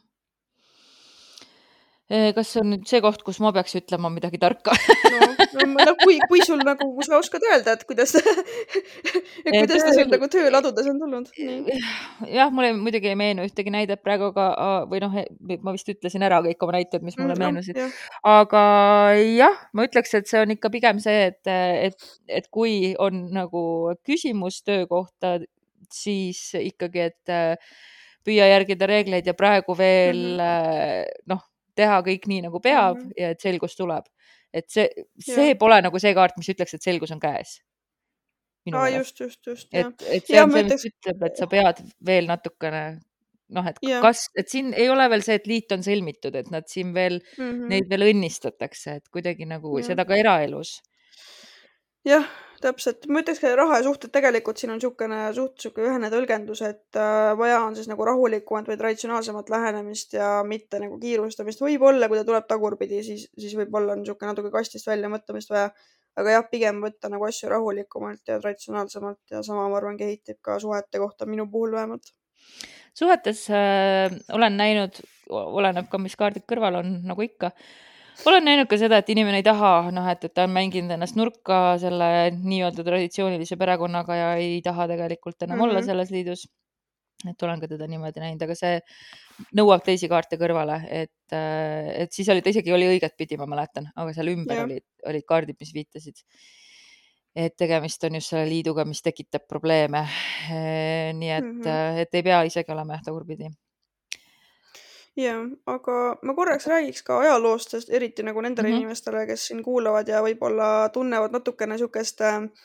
A: Kas see on nüüd see koht, kus ma peaks ütlema midagi tarka?
B: no, no, no kui, kui sul nagu, kui sa oskad öelda, et kuidas, et kuidas ta sul nagu tööladudes on tulnud. Nii.
A: Jah, mulle muidugi ei meenu ühtegi näidet praegu, aga või noh, ma vist ütlesin ära kõik oma näited, mis mulle
B: Mm,
A: meenusid.
B: jah.
A: Aga jah, ma ütleks, et see on ikka pigem see, et, et, et kui on nagu küsimus töö kohta, siis ikkagi, et püüa järgida reegleid ja praegu veel
B: Mhm.
A: noh, teha kõik nii, nagu peab
B: Mhm.
A: ja et selgus tuleb. Et see,
B: Jah.
A: see pole nagu see kaart, mis ütleks, et selgus on käes. Minu
B: Aa,
A: meelest.
B: just, just, just,
A: Et,
B: jah.
A: et see
B: Ja
A: on
B: ma
A: see, mis
B: ütleks,
A: ütleb, et sa pead veel natukene noh, et
B: Jah.
A: kas, et siin ei ole veel see, et liit on sõlmitud, et nad siin veel,
B: Mhm.
A: neid veel õnnistatakse, et kuidagi nagu
B: Jah.
A: seda ka eraelus.
B: Jah, täpselt. Ma ütleks ka raha ja suhted tegelikult siin on niisugune suht sihuke ühene tõlgendus, et äh, vaja on siis nagu rahulikumat või traditsionaalsemat lähenemist ja mitte nagu kiirustamist. Võib-olla, kui ta tuleb tagurpidi, siis, siis võib-olla on niisugune natuke kastist välja mõtlemist vaja. Aga jah, pigem võtta nagu asju rahulikumalt ja traditsionaalsemalt ja sama ma arvan kehtib ka suhete kohta minu puhul vähemalt.
A: Suhetes äh, olen näinud, oleneb ka, mis kaardid kõrval on, nagu ikka. Olen näinud ka seda, et inimene ei taha, noh, et, et ta on mänginud ennast nurka selle nii-öelda traditsioonilise perekonnaga ja ei taha tegelikult enam mm -hmm. olla selles liidus. Et olen ka teda niimoodi näinud, aga see nõuab teisi kaarte kõrvale, et, et siis oli ta isegi oli õiget pidi, ma mäletan, aga seal ümber
B: Jah.
A: olid, olid kaardid, mis viitasid, et tegemist on just selle liiduga, mis tekitab probleeme. Nii et,
B: Mm -hmm.
A: et ei pea isegi olema jah tagurpidi.
B: Jah, aga ma korraks räägiks ka ajaloost, sest eriti nagu nendele
A: Mhm.
B: inimestele, kes siin kuulavad ja võib-olla tunnevad natukene niisugust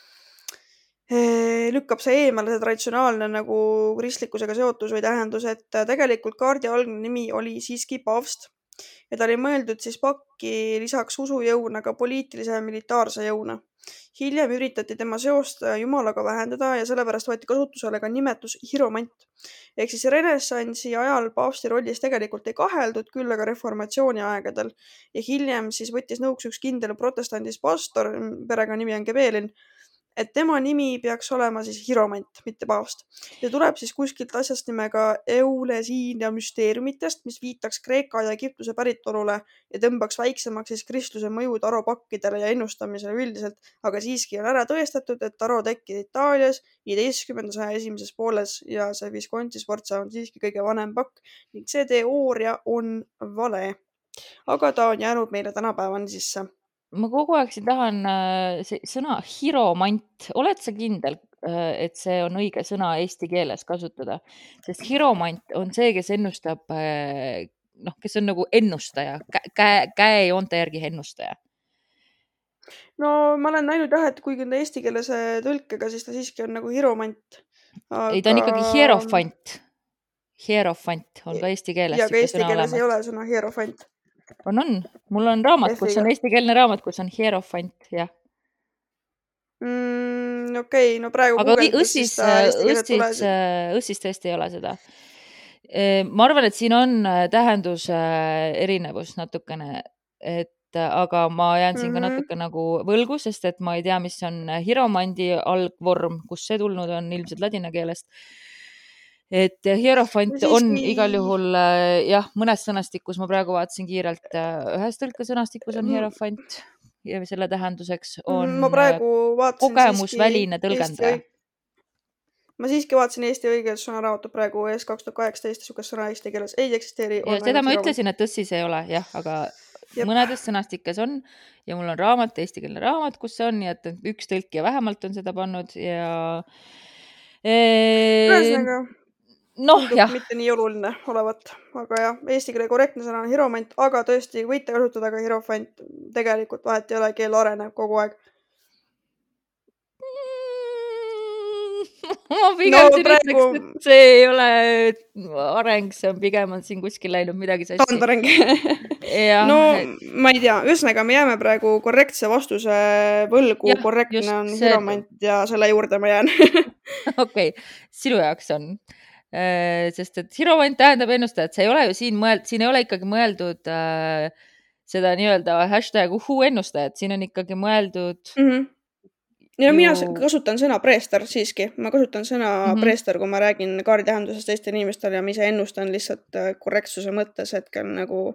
B: eh, lükkab see eemale, see traditsionaalne nagu kristlikkusega seotus või tähendus, et tegelikult kaardi algne nimi oli siiski paavst ja ta oli mõeldud siis pakki lisaks usujõuna ka poliitilise ja militaarse jõuna. Hiljem üritati tema seost jumalaga vähendada ja sellepärast võeti kasutusele ka nimetus hiromant. Ehk siis renessansi ajal paavsti rollis tegelikult ei kaheldud, küll aga reformatsiooni aegadel ja hiljem siis võttis nõuks üks kindel protestandis pastor, perega nimi on Gebelin, et tema nimi peaks olema siis hiromant, mitte paavst. Ja tuleb siis kuskilt asjast nimega Eulesiinia müsteeriumitest, mis viitaks Kreeka ja Egiptuse päritolule ja tõmbaks väiksemaks siis kristluse mõju taropakkidele ja ennustamisele üldiselt, aga siiski on ära tõestatud, et taro tekkis Itaalias viieteistkümnenda saja esimeses pooles ja see Visconti Sforza on siiski kõige vanem pakk ning see teooria on vale. Aga ta on jäänud meile tänapäevani sisse.
A: Ma kogu aeg siin tahan see sõna hiromant, oled sa kindel, et see on õige sõna eesti keeles kasutada? Sest hiromant on see, kes ennustab, noh, kes on nagu ennustaja, käe, käejoonte järgi ennustaja.
B: No ma olen näinud jah, et kuigi on eesti keelese tõlkega, siis ta siiski on nagu hiromant.
A: Aga... Ei, ta on ikkagi hierofant. Hierofant on ka eesti keeles
B: ja ka
A: siuke
B: eesti
A: sõna
B: keeles ei
A: olemas.
B: ole sõna hierofant.
A: On, on. Mul on raamat, kus
B: F-iga.
A: on eestikeelne raamat, kus on hierofant, jah.
B: Mm, okei, no praegu
A: Aga õi-
B: guugeldades siis
A: õssis,
B: ta eesti keeles
A: õssis,
B: tule.
A: äh, õssis tõesti ei ole seda. Eh, Ma arvan, et siin on äh, tähenduse äh, erinevus natukene, et äh, aga ma jään siin ka
B: Mhm.
A: natuke nagu võlgu, sest et ma ei tea, mis on äh, hiromandi algvorm, kus see tulnud on, ilmselt ladina keelest. Et äh, hierofant
B: No
A: on
B: siiski-
A: igal juhul äh, jah, mõnes sõnastikus, ma praegu vaatasin kiirelt, äh, ühes tõlkesõnastikus on
B: Mm.
A: hierofant ja selle tähenduseks on
B: ma praegu vaatasin
A: kogemusväline
B: siiski
A: tõlgendaja.
B: Eesti, ma siiski vaatasin Eesti õigelsõnaraamatu praegu ees kaks tuhat kaheksateist, sugust sõna eesti keeles ei eksisteeri.
A: ja seda ma ütlesin, et tõssis ei ole, jah, aga
B: Jep.
A: mõnedes sõnastikes on ja mul on raamat, eestikeelne raamat, kus see on, nii et üks tõlkija vähemalt on seda pannud ja e...
B: ühesõnaga
A: noh,
B: tundub
A: jah,
B: mitte nii oluline olevat, aga jah, eesti keele korrektne sõna on hiromant, aga tõesti võite kasutada ka hirofant, tegelikult vahet ei ole, keel areneb kogu aeg.
A: ma pigem
B: No
A: siin
B: praegu-
A: ütleks, et see ei ole areng, see on pigem on siin kuskil läinud midagi sassi.
B: Taandareng.
A: jah,
B: no
A: et
B: ma ei tea, ühesõnaga me jääme praegu korrektse vastuse võlgu,
A: Jah,
B: korrektne
A: just
B: on
A: see-
B: hiromant ja selle juurde ma jään.
A: okei, sinu jaoks on. Äh, Sest et hiromant tähendab ennustajat, see ei ole ju siin mõeld-, siin ei ole ikkagi mõeldud äh, seda nii-öelda hashtag uhuu ennustajat, siin on ikkagi mõeldud
B: mm. -hmm. ja mina
A: Ju-
B: kasutan sõna preester siiski, ma kasutan sõna mm
A: Mhm.
B: -hmm. preester, kui ma räägin kaarditähendusest teistele inimestele ja ma ise ennustan lihtsalt äh, korrektsuse mõttes hetkel nagu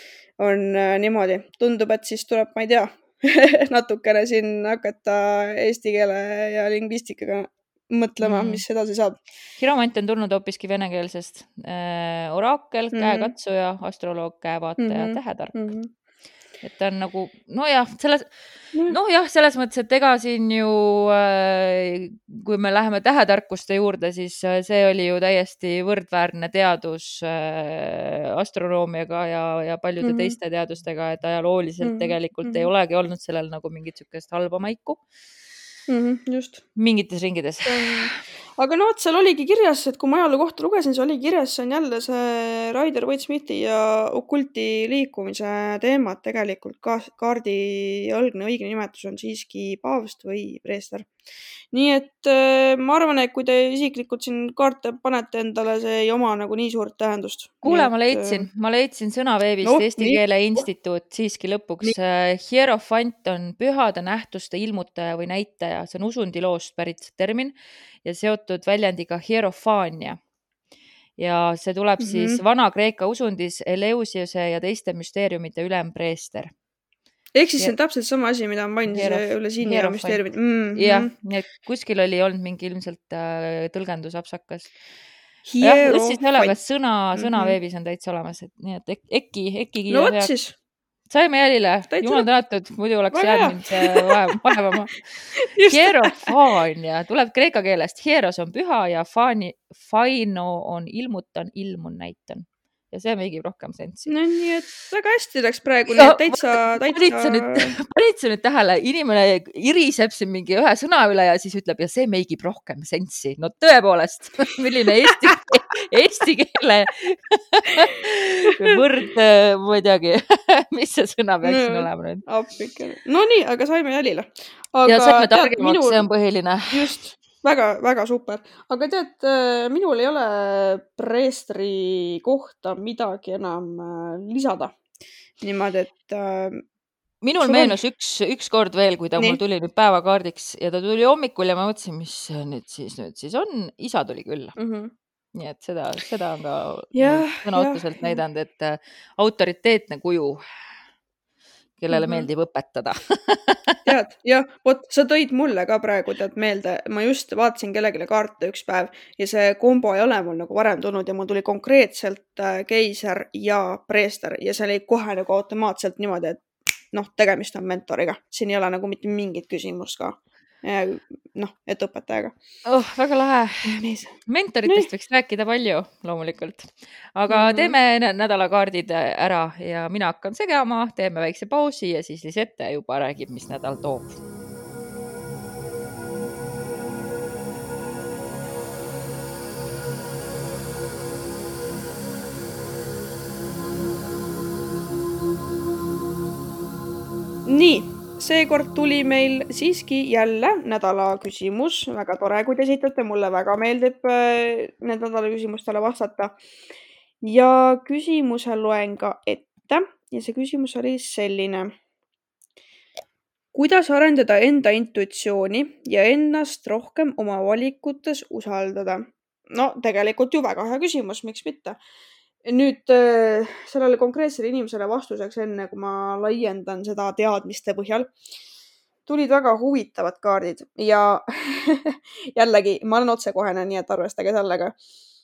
B: on äh, niimoodi. Tundub, et siis tuleb, ma ei tea, natukene siin hakata eesti keele ja lingvistikaga mõtlema,
A: Mhm.
B: mis edasi saab.
A: hiromant on tulnud hoopiski venekeelsest äh, oraakel,
B: Mhm.
A: käekatsuja, astroloog, käevaataja,
B: Mhm.
A: tähetark.
B: Mm -hmm.
A: et ta on nagu, nojah, selles,
B: Nojah.
A: noh jah, selles mõttes, et ega siin ju äh, kui me läheme tähetarkuste juurde, siis äh, see oli ju täiesti võrdväärne teadus äh, astronoomiaga ja, ja paljude
B: Mhm.
A: teiste teadustega, et ajalooliselt
B: Mhm.
A: tegelikult ei
B: Mhm.
A: olegi olnud sellel nagu mingit sihukest halba maiku
B: Mm -hmm. just.
A: mingites ringides.
B: aga no vot, seal oligi kirjas, et kui ma ajaloo kohta lugesin, see oli kirjas, see on jälle see Rider Waite Smithi ja okulti liikumise teema, et tegelikult ka kaardi algne õige nimetus on siiski paavst või preester. nii et äh, ma arvan, et kui te isiklikult siin kaarte panete endale, see ei oma nagu nii suurt tähendust.
A: kuule, ma leidsin, ma leidsin sõnaveebist no,
B: No,
A: Eesti
B: nii.
A: Keele Instituut siiski lõpuks. Hierofant on pühade nähtuste ilmutaja või näitaja, see on usundiloost pärit termin ja seotud väljendiga hierofania. Ja see tuleb mm -hmm. siis Vana-Kreeka usundis Eleusiuse ja teiste müsteeriumite ülempreester.
B: ehk siis see on täpselt sama asi, mida ma mainisin
A: Hierof-
B: üle siin ja
A: hierofant.
B: müsteeriumid. Mm
A: jah,
B: -hmm.
A: nii et kuskil oli olnud mingi ilmselt äh, tõlgendusapsakas. jah, õssis ei ole, aga sõna, sõnaveebis on täitsa olemas, et nii et ek- Eki, Eki
B: no
A: kiidab
B: vot
A: heaks.
B: siis.
A: Saime jälile,
B: Täitsa
A: jumal
B: lõpp.
A: tänatud, muidu oleks
B: Väga hea.
A: jäänud mind vaev- vaevama.
B: Just.
A: Hierofania tuleb kreeka keelest, hieros on püha ja fani, faino on ilmutan, ilmun, näitan. Ja see meigib rohkem sensi.
B: no nii, et väga hästi läks praegu,
A: Ja
B: nii et täitsa,
A: Panid sa nüüd,
B: täitsa.
A: panid sa nüüd tähele, inimene iriseb siin mingi ühe sõna üle ja siis ütleb ja see meigib rohkem sensi. No tõepoolest, milline eesti, eesti keele võrd, ma ei teagi, mis see sõna peaks siin
B: No.
A: olema nüüd.
B: appikene. no nii, aga saime jälile.
A: Ja saime
B: tead,
A: targemaks,
B: minul-
A: see on põhiline.
B: just, väga, väga super. aga tead, minul ei ole preestri kohta midagi enam äh, lisada. niimoodi, et äh,
A: Minul
B: sul on-
A: meenus üks, üks kord veel, kui ta
B: Nii.
A: mul tuli nüüd päevakaardiks ja ta tuli hommikul ja ma mõtlesin, mis see nüüd siis nüüd siis on. Isa tuli külla.
B: mm -hmm.
A: Nii et seda, seda on ka
B: Jah,
A: sõna
B: jah,
A: otseselt
B: jah.
A: näidanud, et äh, autoriteetne kuju, kellele
B: Mhm.
A: meeldib õpetada.
B: tead, jah, vot sa tõid mulle ka praegu tead meelde, ma just vaatasin kellelegi kaarte üks päev ja see kombo ei ole mul nagu varem tulnud ja mul tuli konkreetselt äh, keiser ja preester ja see oli kohe nagu automaatselt niimoodi, et noh, tegemist on mentoriga, siin ei ole nagu mitte mingit küsimust ka. noh, et õpetajaga.
A: Oh, väga lahe.
B: Niis.
A: Mentoritest võiks rääkida palju, loomulikult. Aga
B: Mhm.
A: teeme nä- nädalakaardid ära ja mina hakkan segama, teeme väikse pausi ja siis Lisette juba räägib, mis nädal toob.
B: nii, seekord tuli meil siiski jälle nädala küsimus. Väga tore, kui te esitate. Mulle väga meeldib need nädala küsimustele vastata. Ja küsimuse loen ka ette. Ja see küsimus oli selline. Kuidas arendada enda intuitsiooni ja ennast rohkem oma valikutes usaldada? No tegelikult ju väga hea küsimus, miks mitte? Nüüd sellele konkreetsele inimesele vastuseks enne, kui ma laiendan seda teadmiste põhjal, tulid väga huvitavad kaardid ja jällegi, ma olen otsekohene, nii et arvestage sellega.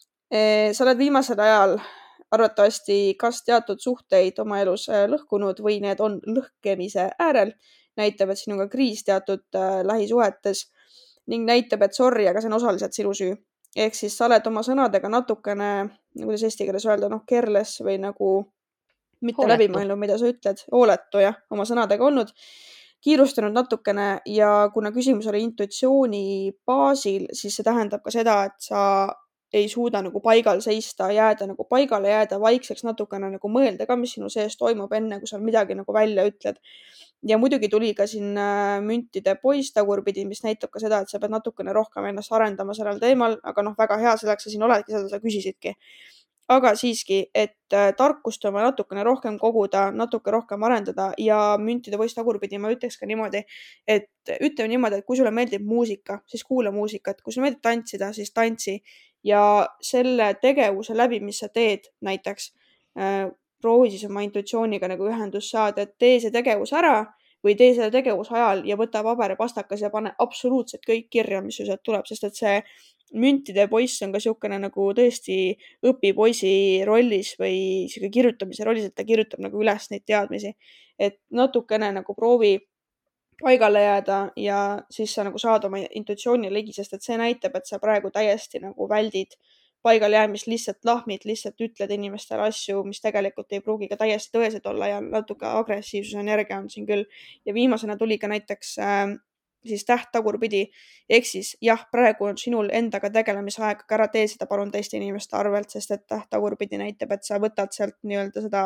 B: Sa oled viimasel ajal arvatavasti kas teatud suhteid oma elus lõhkunud või need on lõhkemise äärel. Näitab, et sinuga kriis teatud lähisuhetes ning näitab, et sorry, aga see on osaliselt sinu süü. Ehk siis sa oled oma sõnadega natukene, kuidas eesti keeles öelda, noh, careless või nagu mitte
A: Hooletu.
B: läbi mõelnud, mida sa ütled, hooletu jah, oma sõnadega olnud, kiirustanud natukene ja kuna küsimus oli intuitsiooni baasil, siis see tähendab ka seda, et sa ei suuda nagu paigal seista, jääda nagu paigale, jääda vaikseks natukene nagu mõelda ka, mis sinu sees toimub enne, kui sa midagi nagu välja ütled. Ja muidugi tuli ka siin müntide poiss tagurpidi, mis näitab ka seda, et sa pead natukene rohkem ennast arendama sellel teemal, aga noh, väga hea selleks sa siin oledki, seda sa küsisidki. Aga siiski, et tarkust oma natukene rohkem koguda, natuke rohkem arendada ja müntide poiss tagurpidi ma ütleks ka niimoodi, et ütleme niimoodi, et kui sulle meeldib muusika, siis kuula muusikat, kui sulle meeldib tantsida, siis tantsi ja selle tegevuse läbi, mis sa teed näiteks, proovi siis oma intuitsiooniga nagu ühendus saada, et tee see tegevus ära või tee selle tegevuse ajal ja võta paber ja pastakas ja pane absoluutselt kõik kirja, mis sealt tuleb, sest et see müntide poiss on ka siukene nagu tõesti õpipoisi rollis või siuke kirjutamise rollis, et ta kirjutab nagu üles neid teadmisi. Et natukene nagu proovi paigale jääda ja siis sa nagu saad oma intuitsiooni ligi, sest et see näitab, et sa praegu täiesti nagu väldid paigal jäämist, lihtsalt lahmid, lihtsalt ütled inimestele asju, mis tegelikult ei pruugi ka täiesti tõesed olla ja natuke agressiivsuse energia on siin küll. Ja viimasena tuli ka näiteks äh, siis täht tagurpidi. Ehk siis jah, praegu on sinul endaga tegelemisaeg, aga ära tee seda palun teiste inimeste arvelt, sest et täht tagurpidi näitab, et sa võtad sealt nii-öelda seda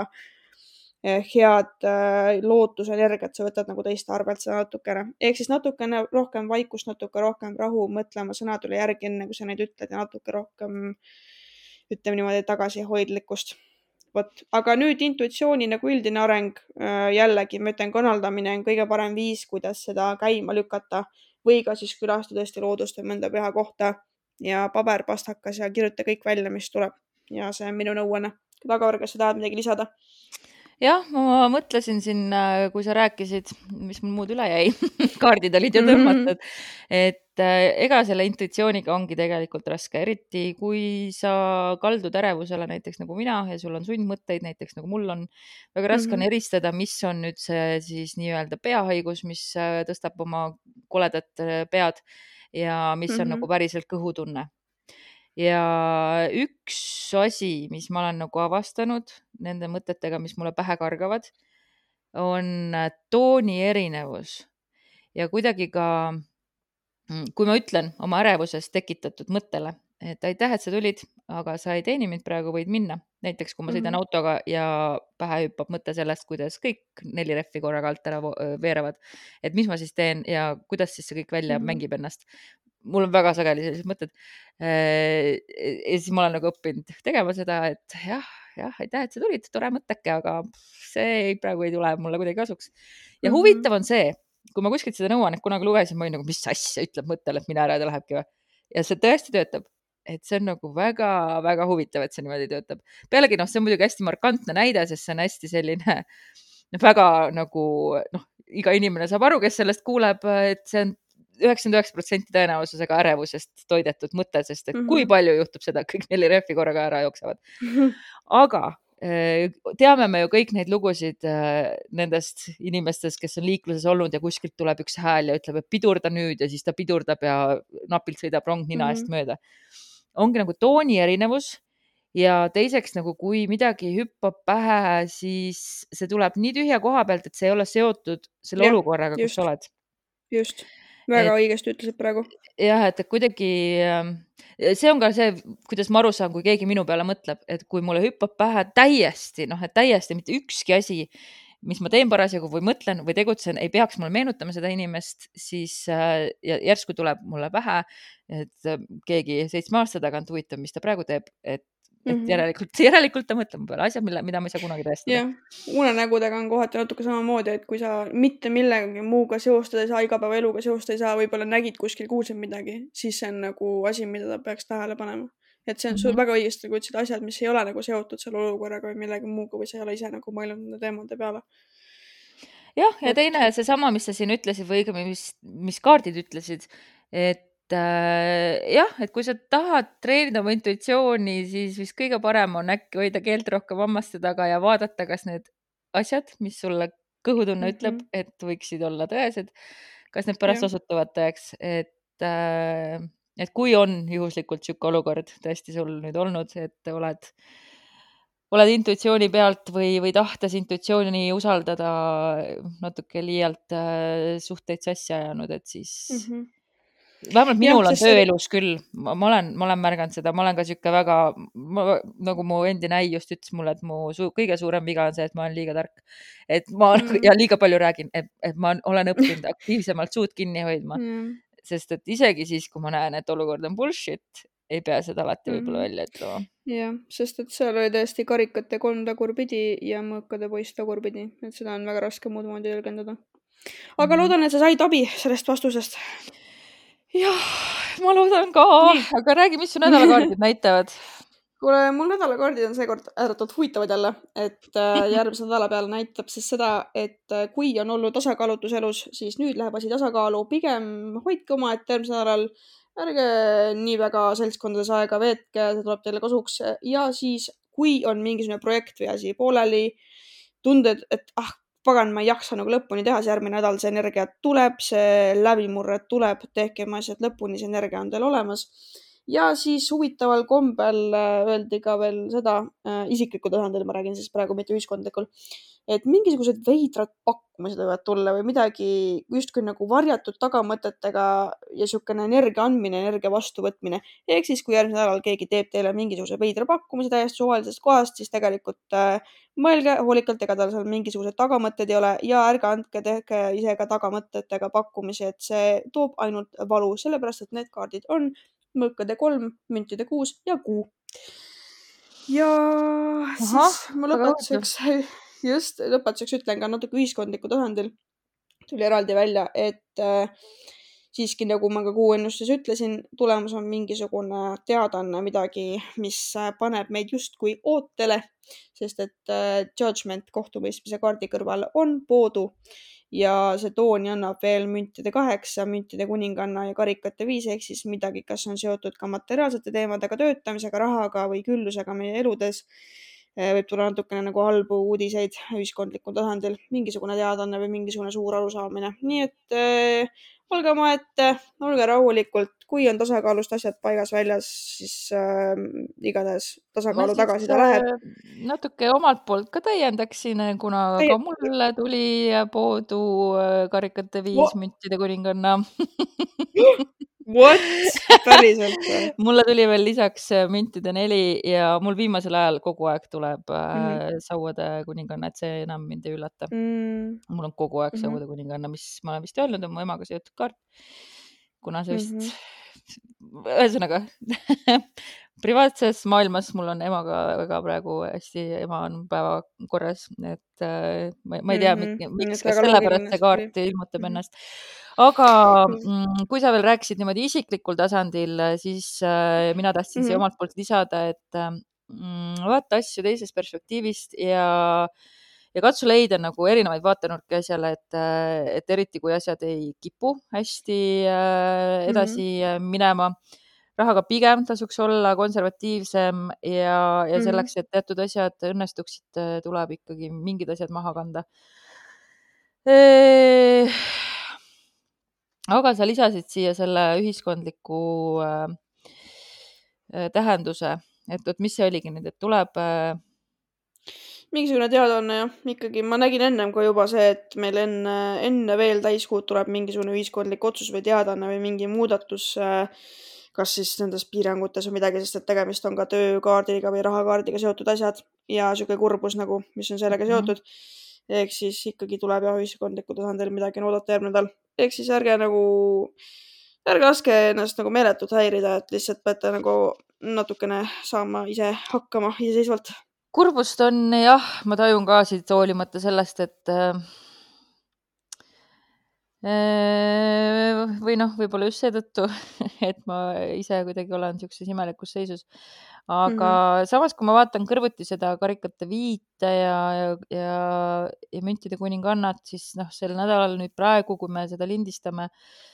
B: head lootusenergiat, sa võtad nagu teiste arvelt seda natukene. Ehk siis natukene rohkem vaikust, natuke rohkem rahu, mõtlema sõnadele järgi, enne kui sa neid ütled ja natuke rohkem, ütleme niimoodi, tagasihoidlikkust. Võt. Aga nüüd intuitsiooni nagu üldine areng, jällegi ma ütlen, kanaldamine on kõige parem viis, kuidas seda käima lükata või ka siis külastada tõesti loodust või mõnda püha kohta ja paber, pastakas ja kirjuta kõik välja, mis tuleb. Ja see on minu nõuanne. Tagavarga, sa tahad midagi lisada?
A: Jah, ma mõtlesin siin, kui sa rääkisid, mis mul muud üle jäi, kaardid olid ju tõmmatud, et ega selle intuitsiooniga ongi tegelikult raske, eriti kui sa kaldud ärevusele näiteks nagu mina ja sul on sundmõtteid näiteks nagu mul on, väga raske on eristada, mis on nüüd see siis nii-öelda peahaigus, mis tõstab oma koledat pead ja mis on nagu päriselt kõhutunne. Ja üks asi, mis ma olen nagu avastanud nende mõtetega, mis mulle pähe kargavad, on tooni erinevus ja kuidagi ka, kui ma ütlen oma ärevusest tekitatud mõttele, et aitäh, et sa tulid, aga sa ei teeni mind praegu, võid minna. Näiteks, kui ma sõidan autoga ja pähe hüppab mõte sellest, kuidas kõik neli rehvi korraga alt ära veerevad, et mis ma siis teen ja kuidas siis see kõik välja mängib ennast. Mul on väga sageli sellised mõtted. Ja siis ma olen nagu õppinud tegema seda, et jah, jah, aitäh, et sa tulid, tore mõtteke, aga see praegu ei tule mulle kuidagi kasuks. Ja huvitav on see, kui ma kuskilt seda nõuannet kunagi lugesin, ma olin nagu, mis asja ütleb mõttele, et mine ära ja ta lähebki või. Ja see tõesti töötab. Et see on nagu väga, väga huvitav, et see niimoodi töötab. Pealegi, noh, see on muidugi hästi markantne näide, sest see on hästi selline, väga nagu, noh, iga inimene saab aru, kes sellest kuuleb, et see on üheksakümmend üheksa protsenti tõenäosusega ärevusest toidetud mõte, sest et kui palju juhtub seda, kõik neli rehvi korraga ära jooksevad. Aga teame me ju kõik neid lugusid nendest inimestest, kes on liikluses olnud ja kuskilt tuleb üks hääl ja ütleb, et pidurda nüüd ja siis ta pidurdab ja napilt sõidab rong nina eest mööda. Ongi nagu tooni erinevus ja teiseks nagu kui midagi hüppab pähe, siis see tuleb nii tühja koha pealt, et see ei ole seotud selle ja, olukorraga, kus sa oled.
B: Just. Väga et, õigesti ütlesid praegu.
A: Jah, et kuidagi, see on ka see, kuidas ma aru saan, kui keegi minu peale mõtleb, et kui mulle hüppab pähe täiesti, noh, et täiesti mitte ükski asi, mis ma teen parasjagu või mõtlen või tegutsen, ei peaks mul meenutama seda inimest, siis äh, ja järsku tuleb mulle pähe, et äh, keegi seitsme aasta tagant huvitab, mis ta praegu teeb, et, et
B: Mhm.
A: järelikult, järelikult ta mõtleb mu peale asjad, mille, mida ma ei saa kunagi tõestada.
B: jah, unenägudega on kohati natuke samamoodi, et kui sa mitte millegagi muuga seostada ei saa, igapäevaeluga seostada ei saa, võib-olla nägid kuskil, kuulsid midagi, siis see on nagu asi, mida ta peaks tähele panema. Et see on sul
A: Mhm.
B: väga õigesti nagu ütlesid asjad, mis ei ole nagu seotud selle olukorraga või millegi muuga või sa ei ole ise nagu mõelnud nende teemade peale.
A: jah, ja
B: Et-
A: teine seesama, mis sa siin ütlesid või õigemini, mis, mis kaardid ütlesid, et äh, jah, et kui sa tahad treenida oma intuitsiooni, siis vist kõige parem on äkki hoida keelt rohkem hammaste taga ja vaadata, kas need asjad, mis sulle kõhutunne
B: Mhm.
A: ütleb, et võiksid olla tõesed, kas need pärast
B: Jah.
A: osutuvad tõeks, et äh, et kui on juhuslikult sihuke olukord tõesti sul nüüd olnud, et oled oled intuitsiooni pealt või, või tahtes intuitsiooni usaldada natuke liialt äh, suhteid sassi ajanud, et siis
B: Mhm.
A: vähemalt
B: Jah,
A: minul on
B: sest see-
A: tööelus küll, ma ma olen, ma olen märganud seda, ma olen ka sihuke väga, ma, nagu mu endine äi just ütles mulle, et mu su, kõige suurem viga on see, et ma olen liiga tark. Et ma
B: Mm.
A: ja liiga palju räägin, et, et ma olen õppinud aktiivsemalt suud kinni hoidma,
B: Mm.
A: sest et isegi siis, kui ma näen, et olukord on bullshit, ei pea seda alati võib-olla
B: Mhm.
A: välja ütlema.
B: jah, sest et seal oli tõesti karikate kolm tagurpidi ja mõõkade poiss tagurpidi, et seda on väga raske muud moodi tõlgendada. Aga
A: Mhm.
B: loodan, et sa said abi sellest vastusest.
A: jah, ma loodan ka,
B: Nii.
A: aga räägi, mis su nädalakaardid näitavad?
B: kuule, mul nädalakaardid on seekord ääretult huvitavad jälle, et äh, järgmise nädala peale näitab siis seda, et äh, kui on olnud tasakaalutus elus, siis nüüd läheb asi tasakaalu. Pigem hoidke omaette järgmisel nädalal, ärge nii väga seltskondades aega veetke, see tuleb teile kasuks. Ja siis, kui on mingisugune projekt või asi pooleli, tunded, et ah, pagan, ma ei jaksa nagu lõpuni teha, see järgmine nädal see energia tuleb, see läbimurre tuleb, tehkem asjad lõpuni, see energia on teil olemas. Ja siis huvitaval kombel äh, öeldi ka veel seda, äh, isiklikul tasandil ma räägin siis praegu, mitte ühiskondlikul, et mingisugused veidrad pakkumised võivad tulla või midagi justkui nagu varjatud tagamõtetega ja niisugune energia andmine, energia vastuvõtmine. Ehk siis, kui järgmisel nädalal keegi teeb teile mingisuguse veidra pakkumise täiesti suvalisest kohast, siis tegelikult äh, mõelge hoolikalt, ega tal seal mingisugused tagamõtted ei ole ja ärge andke, tehke ise ka tagamõtetega pakkumisi, et see toob ainult valu, sellepärast et need kaardid on mõõkade kolm, müntide kuus ja kuu. Ja
A: Ahah,
B: siis ma
A: väga
B: lõpetuseks, just lõpetuseks ütlen ka natuke ühiskondliku tasandil tuli eraldi välja, et äh, siiski, nagu ma ka kuuennustes ütlesin, tulemus on mingisugune teadaanne, midagi, mis äh, paneb meid justkui ootele, sest et äh, judgment kohtumõistmise kaardi kõrval on poodu ja see tooni annab veel müntide kaheksa, müntide kuninganna ja karikate viis, ehk siis midagi, kas on seotud ka materiaalsete teemadega, töötamisega, rahaga või küllusega meie eludes. Eh, Võib tulla natukene nagu halbu uudiseid ühiskondlikul tasandil, mingisugune teadaanne või mingisugune suur arusaamine. Nii et äh, olge omaette, olge rahulikult, kui on tasakaalust asjad paigas väljas, siis äh, igatahes
A: ma
B: tasakaalu
A: siis
B: tagasi ta läheb.
A: äh, natuke omalt poolt ka täiendaksin, kuna ka
B: Täiendage.
A: mulle tuli poodu äh, karikate viis,
B: What?
A: müntide kuninganna.
B: What? Päriselt või?
A: mulle tuli veel lisaks äh, müntide neli ja mul viimasel ajal kogu aeg tuleb äh,
B: Mhm.
A: sauade kuninganna, et see enam mind ei üllata.
B: Mm,
A: mul on kogu aeg
B: Mhm.
A: sauade kuninganna, mis ma olen vist öelnud, on mu emaga seotud kaart. kuna see vist
B: Mhm.
A: ühesõnaga privaatses maailmas mul on emaga väga praegu hästi, ema on päevakorras, et äh, ma, ma ei tea,
B: Mhm.
A: miks,
B: Nii
A: miks,
B: et
A: kas
B: väga
A: sellepärast
B: loogiline
A: see
B: see oli.
A: kaart ilmutab
B: Mhm.
A: ennast. Aga
B: Mhm.
A: mm, kui sa veel rääkisid niimoodi isiklikul tasandil, siis äh, mina tahtsin siia
B: Mhm.
A: omalt poolt lisada, et äh, mm, vaata asju teisest perspektiivist ja ja katsu leida nagu erinevaid vaatenurki asjale, et, äh, et eriti kui asjad ei kipu hästi äh, edasi äh, minema. Rahaga pigem tasuks olla konservatiivsem ja, ja
B: Mhm.
A: selleks, et teatud asjad õnnestuksid, äh, tuleb ikkagi mingid asjad maha kanda. Eh, Aga sa lisasid siia selle ühiskondliku äh, äh, tähenduse, et vot mis see oligi nüüd, et tuleb äh,
B: mingisugune teadaanne jah, ikkagi ma nägin ennem ka juba see, et meil enne, enne veel täiskuud tuleb mingisugune ühiskondlik otsus või teadaanne või mingi muudatus, äh, kas siis nendes piirangutes või midagi, sest et tegemist on ka töökaardiga või rahakaardiga seotud asjad ja sihuke kurbus nagu, mis on sellega
A: Mhm.
B: seotud. ehk siis ikkagi tuleb ja ühiskondlikul tasandil midagi on oodata järgmine nädal. Ehk siis ärge nagu, ärge laske ennast nagu meeletult häirida, et lihtsalt peate nagu natukene saama ise hakkama iseseisvalt.
A: Kurbust on jah, ma tajun ka siit hoolimata sellest, et või noh, võib-olla just seetõttu, et ma ise kuidagi olen siukses imelikus seisus. Aga mm-hmm. samas, kui ma vaatan kõrvuti seda karikate viite ja, ja, ja, ja müntide kuningannat, siis noh, sel nädalal nüüd praegu, kui me seda lindistame,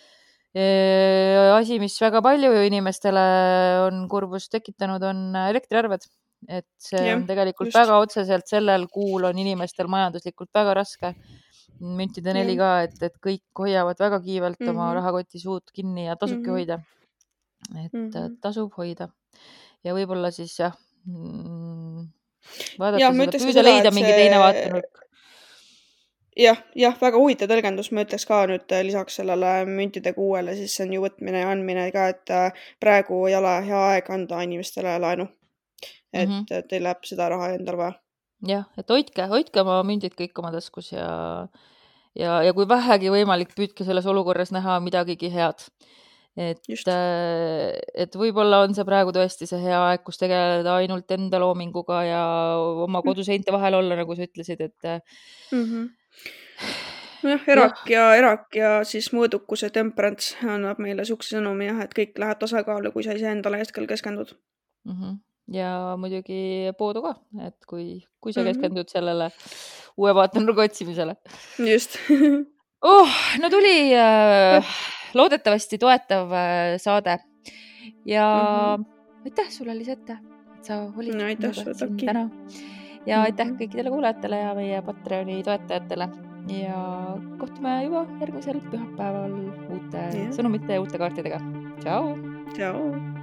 A: asi, mis väga palju inimestele on kurbust tekitanud, on elektriarved. Et see ja, on tegelikult just. Väga otseselt sellel kuul on inimestel majanduslikult väga raske. Müntide neli ka, et, et kõik hoiavad väga kiivelt mm-hmm. oma rahakoti suud kinni ja tasubki mm-hmm. hoida. Et mm-hmm. tasub hoida. Ja võib-olla siis jah, vaadata ja, seda, püüda seda, leida mingi see... teine vaatenurk.
B: Jah, jah, väga huvitav tõlgendus, ma ütleks ka nüüd lisaks sellele müntide kuuele, siis see on ju võtmine ja andmine ka, et praegu ei ole hea aeg anda inimestele laenu. Et mm-hmm. teil läheb seda raha endal vaja.
A: Jah, et hoidke, hoidke oma mündid kõik oma taskus ja, ja, ja kui vähegi võimalik, püüdke selles olukorras näha midagigi head. Et, et võib-olla on see praegu tõesti see hea aeg, kus tegeleda ainult enda loominguga ja oma koduseinte vahel olla, nagu sa ütlesid, et
B: mm-hmm. jah, erak ja, ja erak ja siis mõõdukus ja temperants annab meile sukse sõnumi jah, et kõik läheb tasakaalu, kui sa ise endale hetkel keskendud.
A: Mm-hmm. Ja muidugi poodu ka, et kui, kui sa keskendud mm-hmm. sellele uue vaatenurga otsimisele.
B: Just.
A: oh, no tuli äh, loodetavasti toetav äh, saade ja mm-hmm. aitäh sulle, Lisette, et sa olid
B: no, aitäh,
A: siin täna ja aitäh mm-hmm. kõikidele kuulajatele ja meie Patreoni toetajatele ja kohtume juba järgmisel pühapäeval uute yeah. sõnumite ja uute kaartidega. Tšau!
B: Tšau!